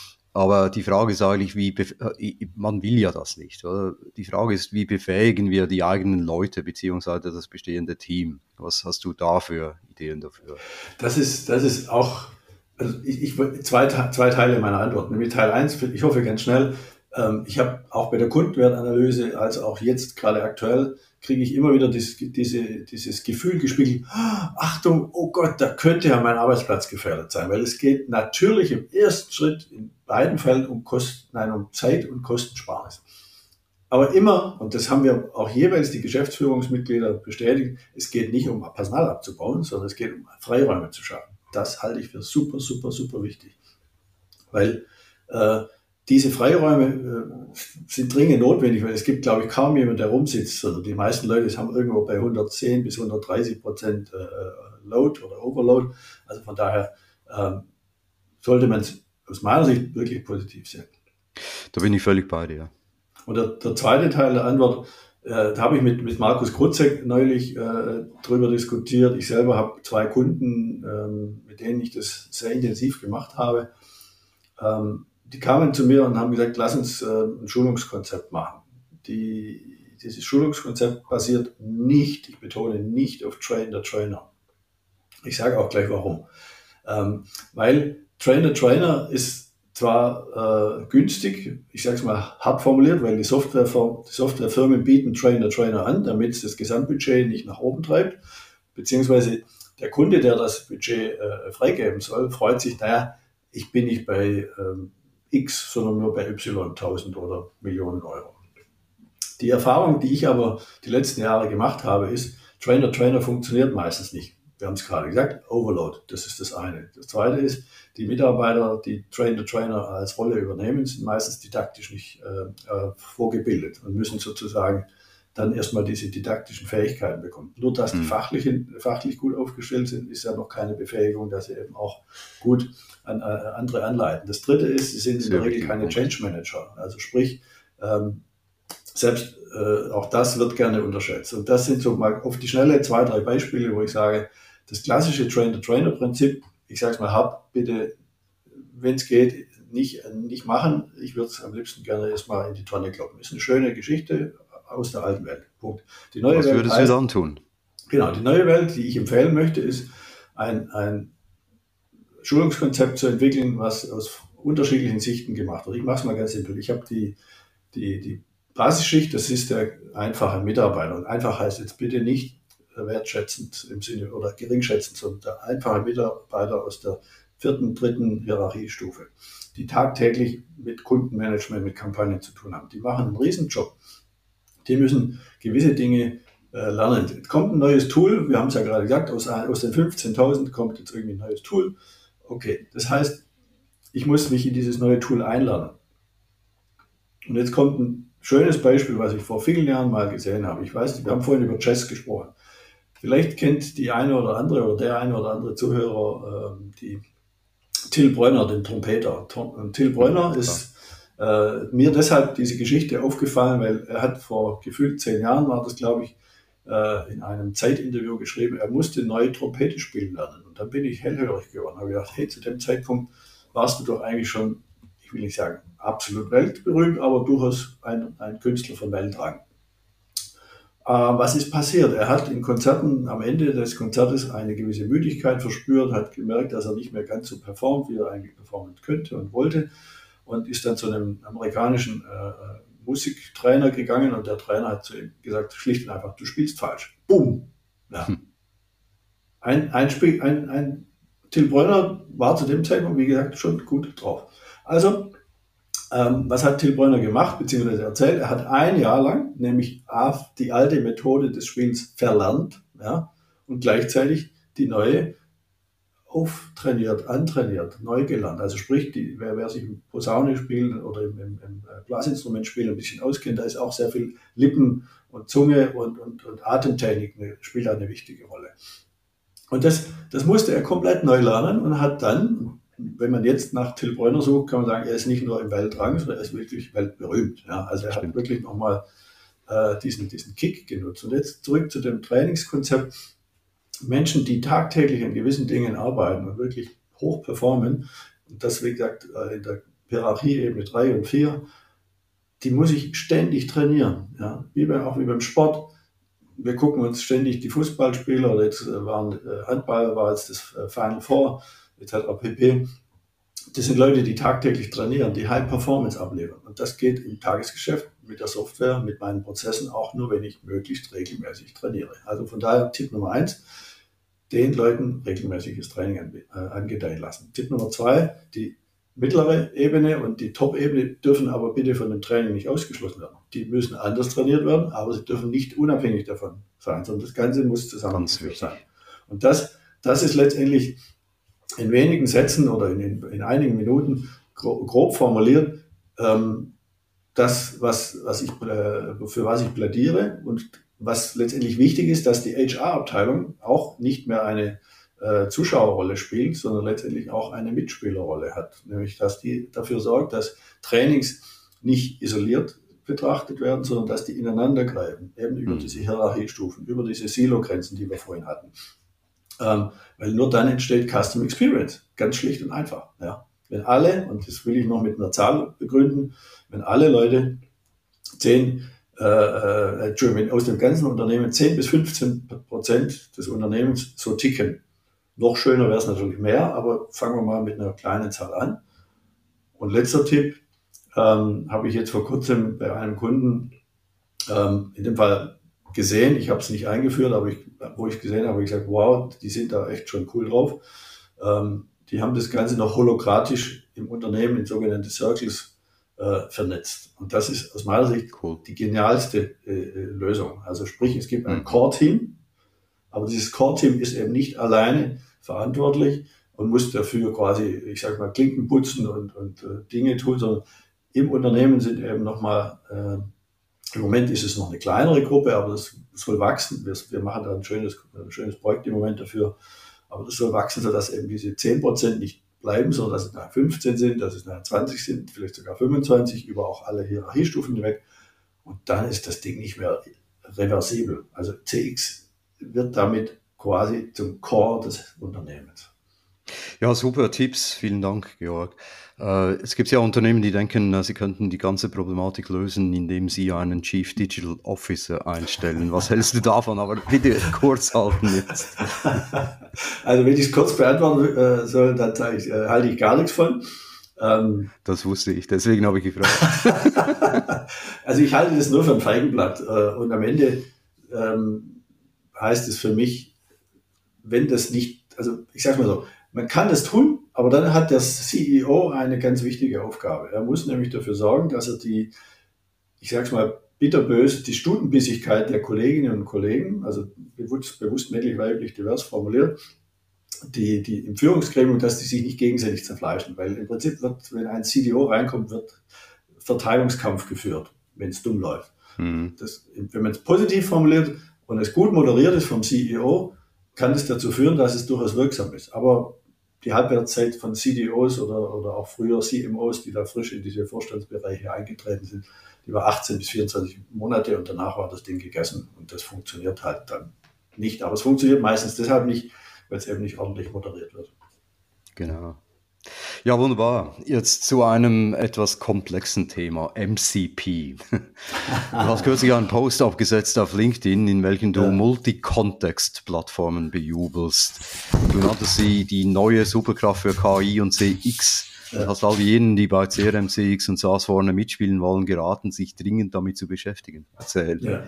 A: Aber die Frage ist eigentlich, wie äh, man will ja das nicht, oder? Die Frage ist, wie befähigen wir die eigenen Leute beziehungsweise das bestehende Team? Was hast du da für Ideen dafür?
B: Das ist, das ist auch, also ich, ich zwei, zwei Teile meiner Antwort. Nämlich Teil eins, ich hoffe ganz schnell. Ähm, ich habe auch bei der Kundenwertanalyse, als auch jetzt gerade aktuell, kriege ich immer wieder dieses, diese, dieses Gefühl gespiegelt, Achtung, oh Gott, da könnte ja mein Arbeitsplatz gefährdet sein, weil es geht natürlich im ersten Schritt in beiden Fällen um Kosten, nein, um Zeit und Kostensparnis. Aber immer, und das haben wir auch jeweils die Geschäftsführungsmitglieder bestätigt, es geht nicht um Personal abzubauen, sondern es geht um Freiräume zu schaffen. Das halte ich für super, super, super wichtig. Weil äh, diese Freiräume äh, sind dringend notwendig, weil es gibt, glaube ich, kaum jemand, der rumsitzt. Also die meisten Leute haben irgendwo bei hundertzehn bis hundertdreißig Prozent äh, Load oder Overload. Also von daher äh, sollte man es aus meiner Sicht wirklich positiv sehen.
A: Da bin ich völlig bei dir.
B: Und der, der zweite Teil der Antwort, äh, da habe ich mit, mit Markus Krutzek neulich äh, drüber diskutiert. Ich selber habe zwei Kunden, ähm, mit denen ich das sehr intensiv gemacht habe. Ähm, die kamen zu mir und haben gesagt, lass uns äh, ein Schulungskonzept machen. Die, dieses Schulungskonzept basiert nicht, ich betone nicht, auf Train the Trainer. Ich sage auch gleich warum. Ähm, weil Train the Trainer ist zwar äh, günstig, ich sage es mal hart formuliert, weil die, Software, die Softwarefirmen bieten Train the Trainer an, damit es das Gesamtbudget nicht nach oben treibt, beziehungsweise der Kunde, der das Budget äh, freigeben soll, freut sich, naja, ich bin nicht bei ähm, X, sondern nur bei Y, tausend oder Millionen Euro. Die Erfahrung, die ich aber die letzten Jahre gemacht habe, ist, Trainer Trainer funktioniert meistens nicht. wir haben es gerade gesagt, Overload, das ist das eine. Das zweite ist, die Mitarbeiter, die Train-the-Trainer als Rolle übernehmen, sind meistens didaktisch nicht äh, äh, vorgebildet und müssen sozusagen dann erstmal diese didaktischen Fähigkeiten bekommen. Nur, dass die fachlichen, fachlich gut aufgestellt sind, ist ja noch keine Befähigung, dass sie eben auch gut an, äh, andere anleiten. Das dritte ist, sie sind in der Regel keine Change Manager. Also sprich, ähm, selbst äh, auch das wird gerne unterschätzt. Und das sind so mal auf die Schnelle zwei, drei Beispiele, wo ich sage, das klassische Train-the-Trainer-Prinzip, ich sage es mal, hab bitte, wenn es geht, nicht, nicht machen. Ich würde es am liebsten gerne erstmal in die Tonne kloppen. Ist eine schöne Geschichte aus der alten Welt. Punkt. Die neue
A: Was
B: Welt
A: würdest
B: heißt,
A: du dann tun?
B: Genau, die neue Welt, die ich empfehlen möchte, ist ein, ein Schulungskonzept zu entwickeln, was aus unterschiedlichen Sichten gemacht wird. Ich mache es mal ganz simpel. Ich habe die, die, die Basisschicht, das ist der einfache Mitarbeiter. Und einfach heißt jetzt bitte nicht wertschätzend im Sinne oder geringschätzend, sondern der einfache Mitarbeiter aus der vierten, dritten Hierarchiestufe, die tagtäglich mit Kundenmanagement, mit Kampagnen zu tun haben. Die machen einen Riesenjob. Die müssen gewisse Dinge äh, lernen. Jetzt kommt ein neues Tool, wir haben es ja gerade gesagt, aus, aus den fünfzehntausend kommt jetzt irgendwie ein neues Tool. Okay, das heißt, ich muss mich in dieses neue Tool einlernen. Und jetzt kommt ein schönes Beispiel, was ich vor vielen Jahren mal gesehen habe. Ich weiß, wir haben vorhin über Jazz gesprochen. Vielleicht kennt die eine oder andere oder der eine oder andere Zuhörer äh, die Till Brönner, den Trompeter. Und Till Brönner ist äh, mir deshalb diese Geschichte aufgefallen, weil er hat vor gefühlt zehn Jahren, war das glaube ich, äh, in einem Zeitinterview geschrieben, er musste neue Trompete spielen lernen. Und dann bin ich hellhörig geworden. Habe gedacht, hey, zu dem Zeitpunkt warst du doch eigentlich schon, ich will nicht sagen absolut weltberühmt, aber durchaus ein, ein Künstler von Weltrang. Äh, was ist passiert? Er hat in Konzerten am Ende des Konzertes eine gewisse Müdigkeit verspürt, hat gemerkt, dass er nicht mehr ganz so performt, wie er eigentlich performen könnte und wollte, und ist dann zu einem amerikanischen äh, Musiktrainer gegangen, und der Trainer hat zu ihm gesagt, schlicht und einfach, du spielst falsch. Boom! Ja. Hm. Ein, ein, Spiel, ein, ein Till Brönner war zu dem Zeitpunkt, wie gesagt, schon gut drauf. Also, ähm, was hat Till Brönner gemacht, beziehungsweise erzählt? Er hat ein Jahr lang, nämlich die alte Methode des Spielens verlernt, ja, und gleichzeitig die neue auftrainiert, antrainiert, neu gelernt. Also sprich, die, wer, wer sich im Posaune spielen oder im, im, im Blasinstrument spielen ein bisschen auskennt, da ist auch sehr viel Lippen und Zunge und, und, und Atemtechnik eine, spielt eine wichtige Rolle. Und das, das musste er komplett neu lernen und hat dann, wenn man jetzt nach Till Brönner sucht, kann man sagen, er ist nicht nur im Weltrang, sondern er ist wirklich weltberühmt. Ja, also er hat wirklich nochmal äh, diesen, diesen Kick genutzt. Und jetzt zurück zu dem Trainingskonzept. Menschen, die tagtäglich an gewissen Dingen arbeiten und wirklich hoch performen, und das, wie gesagt, in der Hierarchieebene drei und vier, die muss ich ständig trainieren. Ja? Wie bei, auch wie beim Sport. Wir gucken uns ständig die Fußballspieler, oder jetzt waren Handball, war jetzt das Final Four, et cetera pp. Das sind Leute, die tagtäglich trainieren, die High Performance abliefern. Und das geht im Tagesgeschäft mit der Software, mit meinen Prozessen auch nur, wenn ich möglichst regelmäßig trainiere. Also von daher Tipp Nummer eins, den Leuten regelmäßiges Training angedeihen lassen. Tipp Nummer zwei, die mittlere Ebene und die Top-Ebene dürfen aber bitte von dem Training nicht ausgeschlossen werden. Die müssen anders trainiert werden, aber sie dürfen nicht unabhängig davon sein, sondern das Ganze muss zusammengeführt sein. Und das, das ist letztendlich in wenigen Sätzen oder in, in, in einigen Minuten grob, grob formuliert, ähm, das, was, was ich, äh, für was ich plädiere, und was letztendlich wichtig ist, dass die H R-Abteilung auch nicht mehr eine äh, Zuschauerrolle spielt, sondern letztendlich auch eine Mitspielerrolle hat. Nämlich, dass die dafür sorgt, dass Trainings nicht isoliert betrachtet werden, sondern dass die ineinander greifen, eben über mhm. diese Hierarchiestufen, über diese Silo-Grenzen, die wir vorhin hatten. Ähm, weil nur dann entsteht Custom Experience, ganz schlicht und einfach. Ja. Wenn alle, und das will ich noch mit einer Zahl begründen, wenn alle Leute zehn, äh, äh, Entschuldigung, aus dem ganzen Unternehmen zehn bis fünfzehn Prozent des Unternehmens so ticken, noch schöner wäre es natürlich mehr, aber fangen wir mal mit einer kleinen Zahl an. Und letzter Tipp, ähm, habe ich jetzt vor kurzem bei einem Kunden ähm, in dem Fall gesehen, ich habe es nicht eingeführt, aber ich, wo ich gesehen habe, habe ich gesagt, wow, die sind da echt schon cool drauf. Ähm, die haben das Ganze noch holokratisch im Unternehmen in sogenannte Circles äh, vernetzt. Und das ist aus meiner Sicht cool. Die genialste äh, Lösung. Also sprich, es gibt ein Core-Team, Aber dieses Core-Team ist eben nicht alleine verantwortlich und muss dafür quasi, ich sag mal, Klinken putzen und, und äh, Dinge tun, sondern im Unternehmen sind eben nochmal, äh, im Moment ist es noch eine kleinere Gruppe, aber das soll wachsen. Wir, wir machen da ein schönes, ein schönes Projekt im Moment dafür, aber das soll wachsen, sodass eben diese zehn Prozent nicht bleiben, sondern dass es nachher fünfzehn sind, dass es nachher zwanzig sind, vielleicht sogar fünfundzwanzig, über auch alle Hierarchiestufen hinweg. Und dann ist das Ding nicht mehr reversibel. Also C X wird damit quasi zum Core des Unternehmens.
A: Ja, super Tipps. Vielen Dank, Georg. Äh, es gibt ja Unternehmen, die denken, äh, sie könnten die ganze Problematik lösen, indem sie einen Chief Digital Officer einstellen. Was hältst du davon? Aber bitte kurz halten jetzt.
B: Also wenn ich es kurz beantworten äh, soll, dann sage ich, äh, halte ich gar nichts von.
A: Ähm, das wusste ich, deswegen habe ich gefragt.
B: Also ich halte das nur für ein Feigenblatt. Äh, und am Ende ähm, heißt es für mich, wenn das nicht, also ich sage mal so, man kann das tun, aber dann hat der C E O eine ganz wichtige Aufgabe. Er muss nämlich dafür sorgen, dass er die, ich sage es mal bitterbös, die Stutenbissigkeit der Kolleginnen und Kollegen, also bewusst, bewusst männlich, weiblich, divers formuliert, die, die im Führungsgremium, dass die sich nicht gegenseitig zerfleischen. Weil im Prinzip wird, wenn ein C D O reinkommt, wird Verteilungskampf geführt, wenn es dumm läuft. Mhm. Das, wenn man es positiv formuliert und es gut moderiert ist vom C E O, kann das dazu führen, dass es durchaus wirksam ist. Aber die Halbwertszeit von C D Os oder, oder auch früher C M Os, die da frisch in diese Vorstandsbereiche eingetreten sind, die war achtzehn bis vierundzwanzig Monate und danach war das Ding gegessen. Und das funktioniert halt dann nicht. Aber es funktioniert meistens deshalb nicht, weil es eben nicht ordentlich moderiert wird.
A: Genau. Ja, wunderbar. Jetzt zu einem etwas komplexen Thema, M C P. Du hast kürzlich einen Post aufgesetzt auf LinkedIn, in welchem du ja. Multi-Context-Plattformen bejubelst. Du nanntest sie die neue Superkraft für K I und C X. Du ja. hast all jenen, die bei C R M, C X und SaaS vorne mitspielen wollen, geraten, sich dringend damit zu beschäftigen. Erzähl.
B: Ja.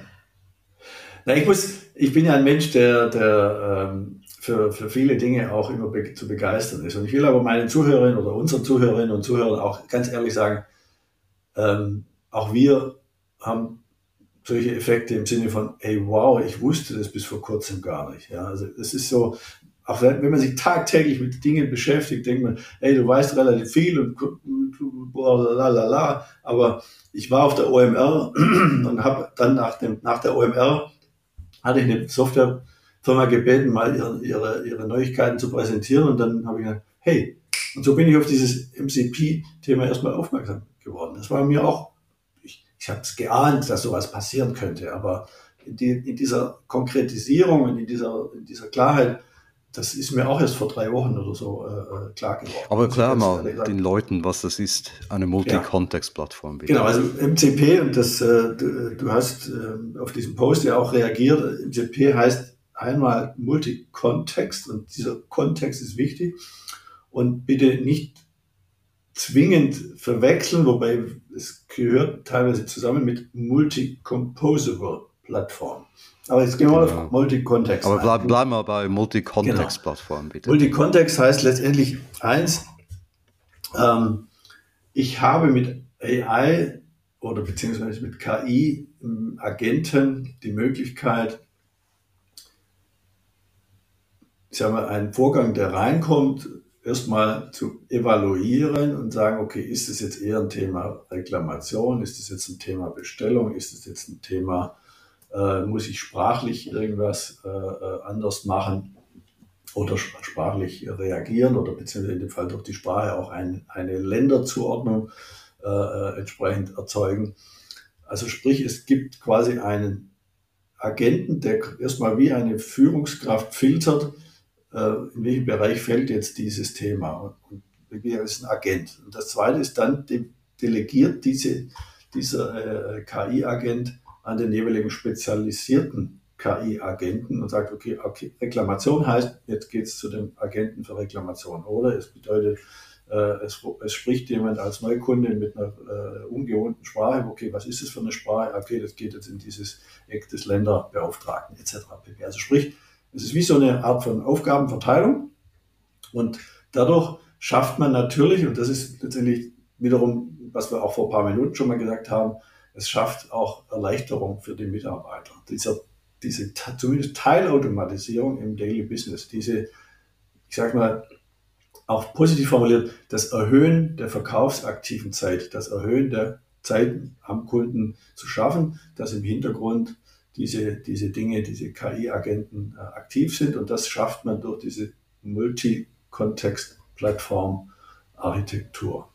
B: Na, ich muss, ich bin ja ein Mensch, der, der ähm, für, für viele Dinge auch immer be- zu begeistern ist. Und ich will aber meinen Zuhörerinnen oder unseren Zuhörerinnen und Zuhörern auch ganz ehrlich sagen, ähm, auch wir haben solche Effekte im Sinne von, ey, wow, ich wusste das bis vor kurzem gar nicht. Ja, also es ist so, auch wenn, wenn man sich tagtäglich mit Dingen beschäftigt, denkt man, ey, du weißt relativ viel und blablabla, aber ich war auf der O M R und habe dann nach, dem, nach der O M R hatte ich eine Softwarefirma gebeten, mal ihre, ihre, ihre Neuigkeiten zu präsentieren und dann habe ich gesagt, hey, und so bin ich auf dieses M C P-Thema erstmal aufmerksam geworden. Das war mir auch, ich, ich habe es geahnt, dass sowas passieren könnte, aber in, die, in dieser Konkretisierung und in dieser, in dieser Klarheit, das ist mir auch erst vor drei Wochen oder so äh, klar geworden.
A: Aber klar mal den Leuten, was das ist, eine Multi-Context-Plattform.
B: Ja. Genau, also M C P, und das, äh, du, du hast äh, auf diesen Post ja auch reagiert, M C P heißt einmal Multi-Kontext und dieser Kontext ist wichtig und bitte nicht zwingend verwechseln, wobei es gehört teilweise zusammen mit Multi-Composable Plattform. Aber jetzt gehen wir genau. auf Multi-Kontext.
A: Aber bleib, bleib mal bei Multi-Kontext-Plattform, genau. bitte.
B: Multi-Kontext heißt letztendlich eins, ähm, ich habe mit A I oder beziehungsweise mit K I-Agenten die Möglichkeit, sagen wir, einen Vorgang, der reinkommt, erstmal zu evaluieren und sagen, okay, ist es jetzt eher ein Thema Reklamation, ist es jetzt ein Thema Bestellung, ist es jetzt ein Thema Äh, muss ich sprachlich irgendwas äh, anders machen oder sp- sprachlich reagieren oder beziehungsweise in dem Fall durch die Sprache auch ein, eine Länderzuordnung äh, entsprechend erzeugen. Also sprich, es gibt quasi einen Agenten, der erstmal wie eine Führungskraft filtert, äh, in welchem Bereich fällt jetzt dieses Thema. Und wie ist ein Agent. Und das Zweite ist dann, de- delegiert diese, dieser äh, K I-Agent an den jeweiligen spezialisierten K I-Agenten und sagt, okay, okay, Reklamation heißt, jetzt geht es zu dem Agenten für Reklamation. Oder es bedeutet, äh, es, es spricht jemand als Neukunde mit einer äh, ungewohnten Sprache, okay, was ist das für eine Sprache? Okay, das geht jetzt in dieses Eck des Länderbeauftragten et cetera pp. Also sprich, es ist wie so eine Art von Aufgabenverteilung und dadurch schafft man natürlich, und das ist letztendlich wiederum, was wir auch vor ein paar Minuten schon mal gesagt haben, es schafft auch Erleichterung für die Mitarbeiter. Dieser diese zumindest Teilautomatisierung im Daily Business, diese, ich sag mal, auch positiv formuliert, das Erhöhen der verkaufsaktiven Zeit, das Erhöhen der Zeit am Kunden zu schaffen, dass im Hintergrund diese, diese Dinge, diese K I-Agenten äh, aktiv sind, und das schafft man durch diese Multi-Kontext-Plattform-Architektur.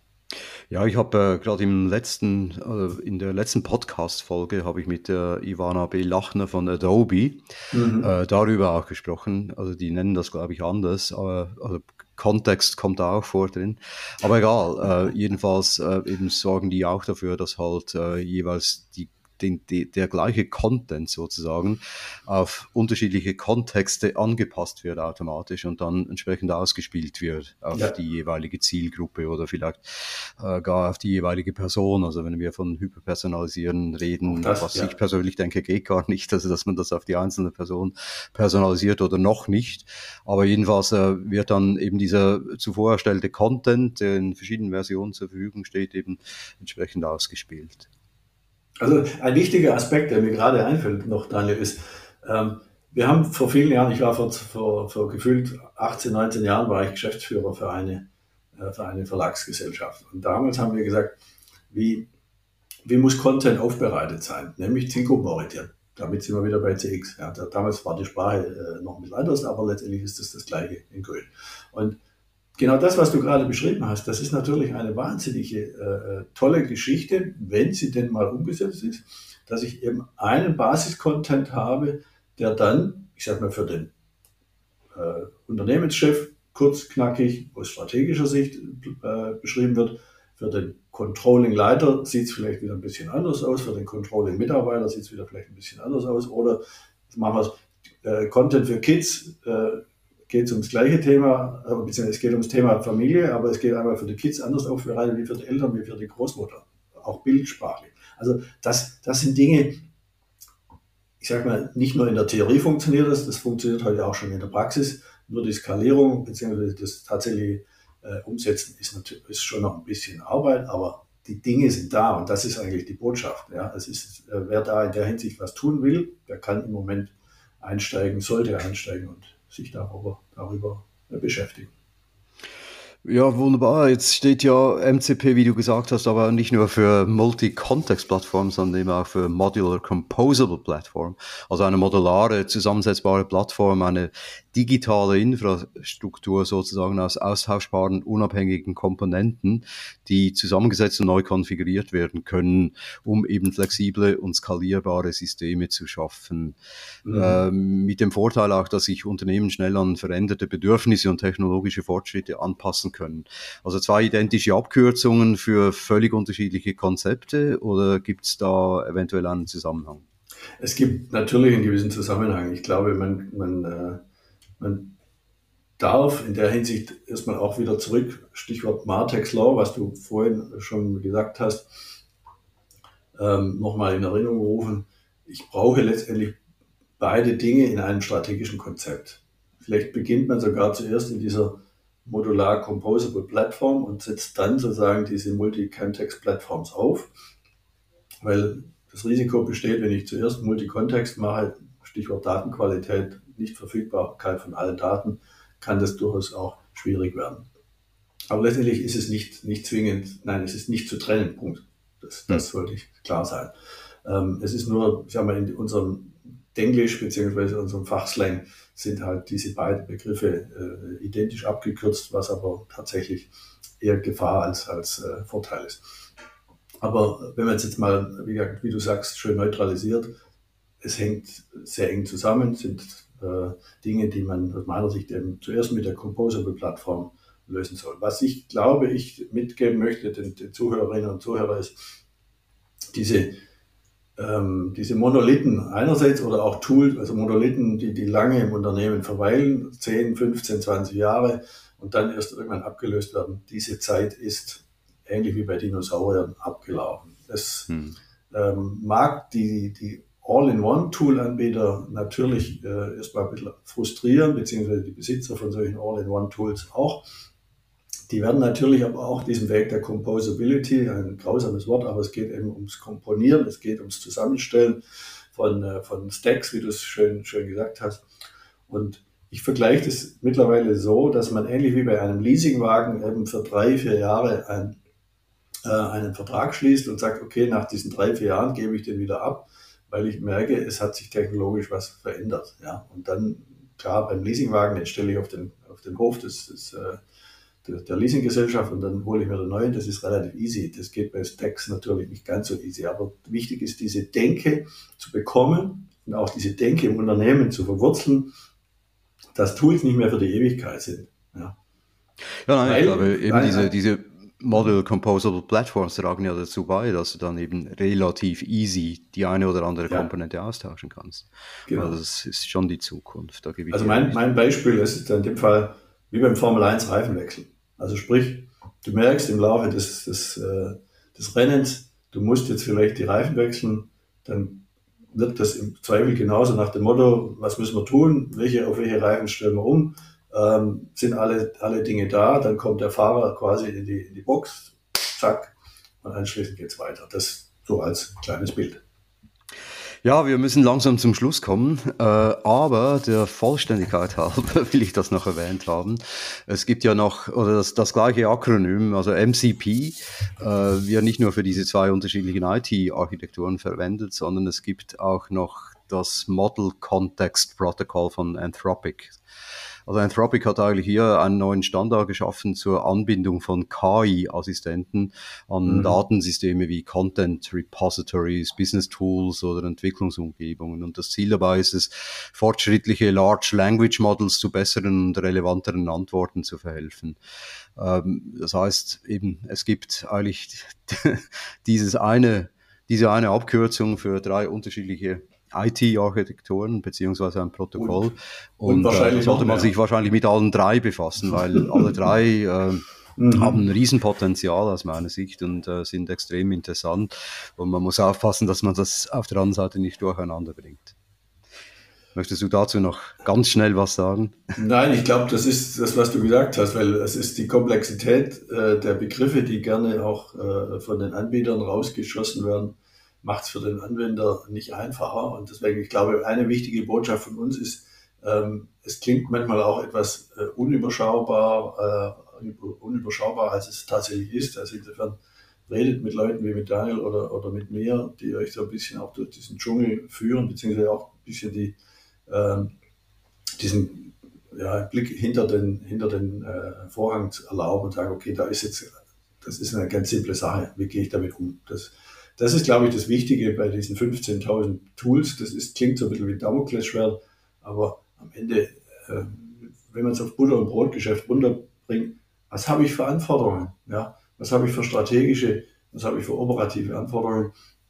A: Ja, ich habe äh, gerade im letzten, äh, in der letzten Podcast-Folge habe ich mit äh, Ivana B. Lachner von Adobe
B: Mhm.
A: äh, darüber auch gesprochen. Also die nennen das, glaube ich, anders, aber also Kontext kommt da auch vor drin. Aber egal, äh, jedenfalls äh, eben sorgen die auch dafür, dass halt äh, jeweils die den, die, der gleiche Content sozusagen auf unterschiedliche Kontexte angepasst wird automatisch und dann entsprechend ausgespielt wird auf
B: Ja,
A: die jeweilige Zielgruppe oder vielleicht äh, gar auf die jeweilige Person. Also wenn wir von Hyperpersonalisieren
B: auch
A: reden,
B: das,
A: was ich
B: ja.
A: persönlich denke, geht gar nicht, also dass man das auf die einzelne Person personalisiert oder noch nicht. Aber jedenfalls äh, wird dann eben dieser zuvor erstellte Content, der in verschiedenen Versionen zur Verfügung steht, eben entsprechend ausgespielt.
B: Also ein wichtiger Aspekt, der mir gerade einfällt noch, Daniel, ist, ähm, wir haben vor vielen Jahren, ich war vor, vor, vor gefühlt achtzehn, neunzehn Jahren, war ich Geschäftsführer für eine, äh, für eine Verlagsgesellschaft. Und damals haben wir gesagt, wie, wie muss Content aufbereitet sein, nämlich zielgruppenorientiert. Damit sind wir wieder bei C X. Ja, da, damals war die Sprache äh, noch ein bisschen anders, aber letztendlich ist es das, das Gleiche in Grün. Und genau das, was du gerade beschrieben hast, das ist natürlich eine wahnsinnige äh, tolle Geschichte, wenn sie denn mal umgesetzt ist, dass ich eben einen Basis-Content habe, der dann, ich sag mal, für den äh, Unternehmenschef kurz, knackig, aus strategischer Sicht äh, beschrieben wird. Für den Controlling-Leiter sieht es vielleicht wieder ein bisschen anders aus, für den Controlling-Mitarbeiter sieht es wieder vielleicht ein bisschen anders aus. Oder machen wir es, äh, Content für Kids, äh, geht es ums gleiche Thema, beziehungsweise es geht ums Thema Familie, aber es geht einmal für die Kids anders aufbereitet wie für die Eltern, wie für die Großmutter, auch bildsprachlich. Also das, das sind Dinge, ich sage mal, nicht nur in der Theorie funktioniert das, das funktioniert heute auch schon in der Praxis. Nur die Skalierung bzw. das tatsächliche äh, Umsetzen ist, natürlich, ist schon noch ein bisschen Arbeit, aber die Dinge sind da, und das ist eigentlich die Botschaft. Ja. Es ist, äh, wer da in der Hinsicht was tun will, der kann im Moment einsteigen, sollte einsteigen und sich darüber, darüber äh, beschäftigen.
A: Ja, wunderbar. Jetzt steht ja M C P, wie du gesagt hast, aber nicht nur für Multi-Context-Plattform, sondern eben auch für Modular Composable Platform. Also eine modulare, zusammensetzbare Plattform, eine digitale Infrastruktur sozusagen aus austauschbaren, unabhängigen Komponenten, die zusammengesetzt und neu konfiguriert werden können, um eben flexible und skalierbare Systeme zu schaffen.
B: Mhm.
A: Ähm, mit dem Vorteil auch, dass sich Unternehmen schnell an veränderte Bedürfnisse und technologische Fortschritte anpassen können. Also zwei identische Abkürzungen für völlig unterschiedliche Konzepte, oder gibt es da eventuell einen Zusammenhang?
B: Es gibt natürlich einen gewissen Zusammenhang. Ich glaube, man, man, äh, man darf in der Hinsicht erstmal auch wieder zurück, Stichwort Martech's Law, was du vorhin schon gesagt hast, ähm, nochmal in Erinnerung rufen. Ich brauche letztendlich beide Dinge in einem strategischen Konzept. Vielleicht beginnt man sogar zuerst in dieser Modular Composable Plattform und setzt dann sozusagen diese Multi-Context-Plattforms auf, weil das Risiko besteht, wenn ich zuerst Multi-Context mache, Stichwort Datenqualität, Nichtverfügbarkeit von allen Daten, kann das durchaus auch schwierig werden. Aber letztendlich ist es nicht, nicht zwingend, nein, es ist nicht zu trennen, Punkt. Das,
A: Hm.
B: das sollte ich klar sein. Ähm, es ist nur, ich sag mal, in unserem Denglisch beziehungsweise unserem Fachslang sind halt diese beiden Begriffe äh, identisch abgekürzt, was aber tatsächlich eher Gefahr als, als äh, Vorteil ist. Aber wenn man es jetzt mal, wie, wie du sagst, schön neutralisiert, es hängt sehr eng zusammen, sind äh, Dinge, die man aus meiner Sicht eben zuerst mit der Composable-Plattform lösen soll. Was ich glaube, ich mitgeben möchte den, den Zuhörerinnen und Zuhörern ist, diese, ähm, diese Monolithen einerseits oder auch Tools, also Monolithen, die, die lange im Unternehmen verweilen, zehn, fünfzehn, zwanzig Jahre und dann erst irgendwann abgelöst werden, diese Zeit ist ähnlich wie bei Dinosauriern abgelaufen. Es
A: Hm.
B: ähm, mag die, die All-in-One-Tool-Anbieter natürlich äh, erstmal ein bisschen frustrieren, beziehungsweise die Besitzer von solchen All-in-One-Tools auch. Die werden natürlich aber auch diesen Weg der Composability, ein grausames Wort, aber es geht eben ums Komponieren, es geht ums Zusammenstellen von, äh, von Stacks, wie du es schön, schön gesagt hast. Und ich vergleiche das mittlerweile so, dass man ähnlich wie bei einem Leasingwagen eben für drei, vier Jahre ein, äh, einen Vertrag schließt und sagt, okay, nach diesen drei, vier Jahren gebe ich den wieder ab, weil ich merke, es hat sich technologisch was verändert. Ja. Und dann, klar, beim Leasingwagen, den stelle ich auf den, auf den Hof des, des, äh, der, der Leasinggesellschaft und dann hole ich mir den neuen. Das ist relativ easy. Das geht bei Stacks natürlich nicht ganz so easy. Aber wichtig ist, diese Denke zu bekommen und auch diese Denke im Unternehmen zu verwurzeln, dass Tools nicht mehr für die Ewigkeit sind. Ja,
A: ja nein,
B: weil,
A: ich glaube, eben
B: weil,
A: diese, diese Model Composable Platforms tragen ja dazu bei, dass du dann eben relativ easy die eine oder andere
B: ja,
A: Komponente austauschen kannst.
B: genau.
A: Also das ist schon die Zukunft. Da gebe ich
B: Also
A: dir
B: mein,
A: recht.
B: mein Beispiel ist in dem Fall wie beim Formel eins Reifenwechsel. Also sprich, du merkst im Laufe des, des, äh, des Rennens, du musst jetzt vielleicht die Reifen wechseln, dann wird das im Zweifel genauso nach dem Motto, was müssen wir tun, welche, auf welche Reifen stellen wir um, ähm, sind alle, alle Dinge da, dann kommt der Fahrer quasi in die, in die Box, zack, und anschließend geht's weiter. Das so als kleines Bild.
A: Ja, wir müssen langsam zum Schluss kommen, äh, aber der Vollständigkeit halber will ich das noch erwähnt haben. Es gibt ja noch, oder das, das gleiche Akronym, also M C P, äh, wird nicht nur für diese zwei unterschiedlichen I T-Architekturen verwendet, sondern es gibt auch noch das Model Context Protocol von Anthropic. Also Anthropic hat eigentlich hier einen neuen Standard geschaffen zur Anbindung von K I-Assistenten an
B: Mhm.
A: Datensysteme wie Content Repositories, Business Tools oder Entwicklungsumgebungen. Und das Ziel dabei ist es, fortschrittliche Large Language Models zu besseren und relevanteren Antworten zu verhelfen. Ähm, das heißt eben, es gibt eigentlich dieses eine, diese eine Abkürzung für drei unterschiedliche I T-Architekturen beziehungsweise ein Protokoll.
B: Und, und
A: Und äh, da
B: wahrscheinlich noch
A: sollte man
B: mehr.
A: sich wahrscheinlich mit allen drei befassen, weil alle drei äh,
B: Mhm.
A: haben ein Riesenpotenzial aus meiner Sicht und äh, sind extrem interessant. Und man muss aufpassen, dass man das auf der anderen Seite nicht durcheinander bringt. Möchtest du dazu noch ganz schnell was sagen?
B: Nein, ich glaube, das ist das, was du gesagt hast, weil es ist die Komplexität äh, der Begriffe, die gerne auch äh, von den Anbietern rausgeschossen werden, macht es für den Anwender nicht einfacher. Und deswegen, ich glaube, eine wichtige Botschaft von uns ist, ähm, es klingt manchmal auch etwas äh, unüberschaubar, äh, unüberschaubar, als es tatsächlich ist. Also insofern redet mit Leuten wie mit Daniel oder, oder mit mir, die euch so ein bisschen auch durch diesen Dschungel führen, beziehungsweise auch ein bisschen die ähm, diesen ja, Blick hinter den, hinter den äh, Vorhang zu erlauben und sagen, okay, da ist jetzt, das ist eine ganz simple Sache, wie gehe ich damit um? Das, das ist, glaube ich, das Wichtige bei diesen fünfzehntausend Tools. Das ist, klingt so ein bisschen wie Damoklesschwert, aber am Ende, äh, wenn man es auf Butter- und Brotgeschäft runterbringt, was habe ich für Anforderungen? Ja? Was habe ich für strategische, was habe ich für operative Anforderungen?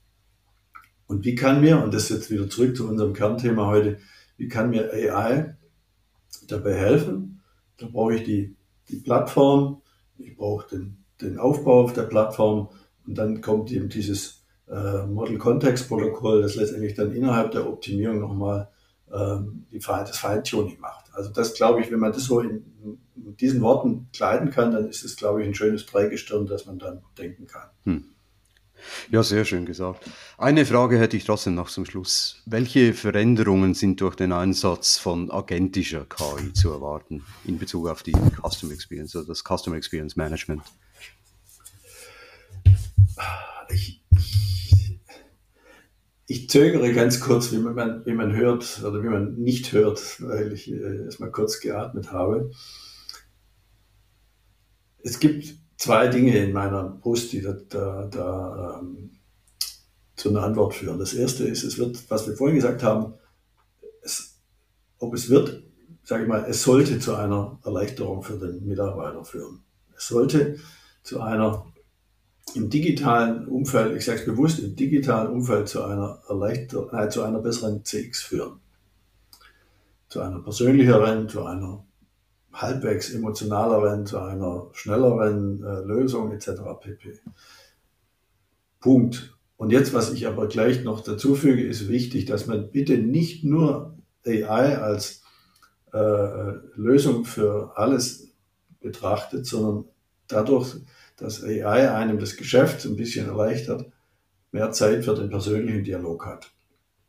B: Und wie kann mir, und das ist jetzt wieder zurück zu unserem Kernthema heute, wie kann mir A I dabei helfen? Da brauche ich die, die Plattform, ich brauche den, den Aufbau auf der Plattform und dann kommt eben dieses äh, Model Context Protokoll, das letztendlich dann innerhalb der Optimierung nochmal ähm, die, das Feintuning macht. Also das glaube ich, wenn man das so in, in diesen Worten kleiden kann, dann ist es, glaube ich, ein schönes Dreigestirn, das man dann denken kann.
A: Hm. Ja, sehr schön gesagt. Eine Frage hätte ich trotzdem noch zum Schluss. Welche Veränderungen sind durch den Einsatz von agentischer K I zu erwarten in Bezug auf die Customer Experience oder das Customer Experience Management?
B: Ich, ich, ich zögere ganz kurz, wie man, wie man hört oder wie man nicht hört, weil ich äh, erstmal kurz geatmet habe. Es gibt zwei Dinge in meiner Brust, die da, da, da ähm, zu einer Antwort führen. Das erste ist, es wird, was wir vorhin gesagt haben, es, ob es wird, sage ich mal, es sollte zu einer Erleichterung für den Mitarbeiter führen. Es sollte zu einer im digitalen Umfeld, ich sage es bewusst, im digitalen Umfeld zu einer Erleichterung, äh, zu einer besseren C X führen. Zu einer persönlicheren, zu einer halbwegs emotionaleren, zu einer schnelleren äh, Lösung et cetera pp. Punkt. Und jetzt, was ich aber gleich noch dazu füge, ist wichtig, dass man bitte nicht nur A I als äh, Lösung für alles betrachtet, sondern dadurch, dass A I einem das Geschäft ein bisschen erleichtert, mehr Zeit für den persönlichen Dialog hat.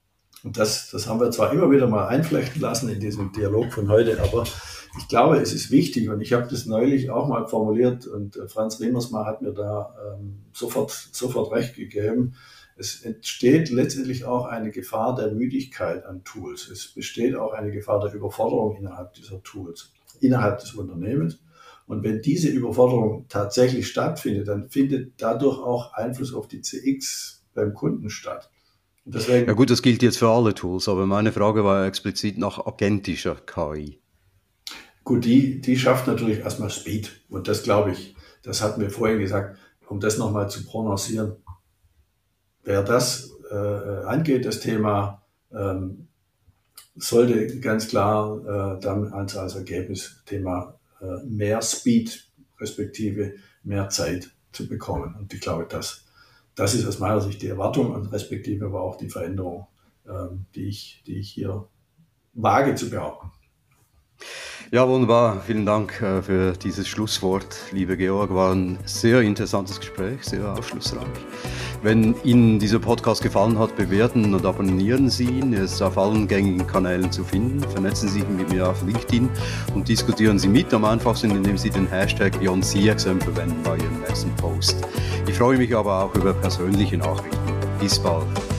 B: Und das, das haben wir zwar immer wieder mal einflechten lassen in diesem Dialog von heute, aber ich glaube, es ist wichtig und ich habe das neulich auch mal formuliert und Franz Riemersma hat mir da ähm, sofort, sofort recht gegeben. Es entsteht letztendlich auch eine Gefahr der Müdigkeit an Tools. Es besteht auch eine Gefahr der Überforderung innerhalb dieser Tools, innerhalb des Unternehmens. Und wenn diese Überforderung tatsächlich stattfindet, dann findet dadurch auch Einfluss auf die C X beim Kunden statt.
A: Und deswegen, ja gut, das gilt jetzt für alle Tools, aber meine Frage war explizit nach agentischer K I.
B: Gut, die, die schafft natürlich erstmal Speed. Und das glaube ich, das hatten wir vorhin gesagt, um das nochmal zu prononcieren. Wer das äh, angeht, das Thema, ähm, sollte ganz klar äh, dann als, als Ergebnis Thema äh, mehr Speed respektive mehr Zeit zu bekommen. Und ich glaube, das, das ist aus meiner Sicht die Erwartung und respektive aber auch die Veränderung, ähm, die ich, die ich hier wage zu behaupten.
A: Ja, wunderbar. Vielen Dank äh, für dieses Schlusswort, lieber Georg. War ein sehr interessantes Gespräch, sehr aufschlussreich. Wenn Ihnen dieser Podcast gefallen hat, bewerten und abonnieren Sie ihn. Er ist auf allen gängigen Kanälen zu finden. Vernetzen Sie sich mit mir auf LinkedIn und diskutieren Sie mit. Am einfachsten, indem Sie den Hashtag Beyond C X M verwenden bei Ihrem nächsten Post. Ich freue mich aber auch über persönliche Nachrichten. Bis bald.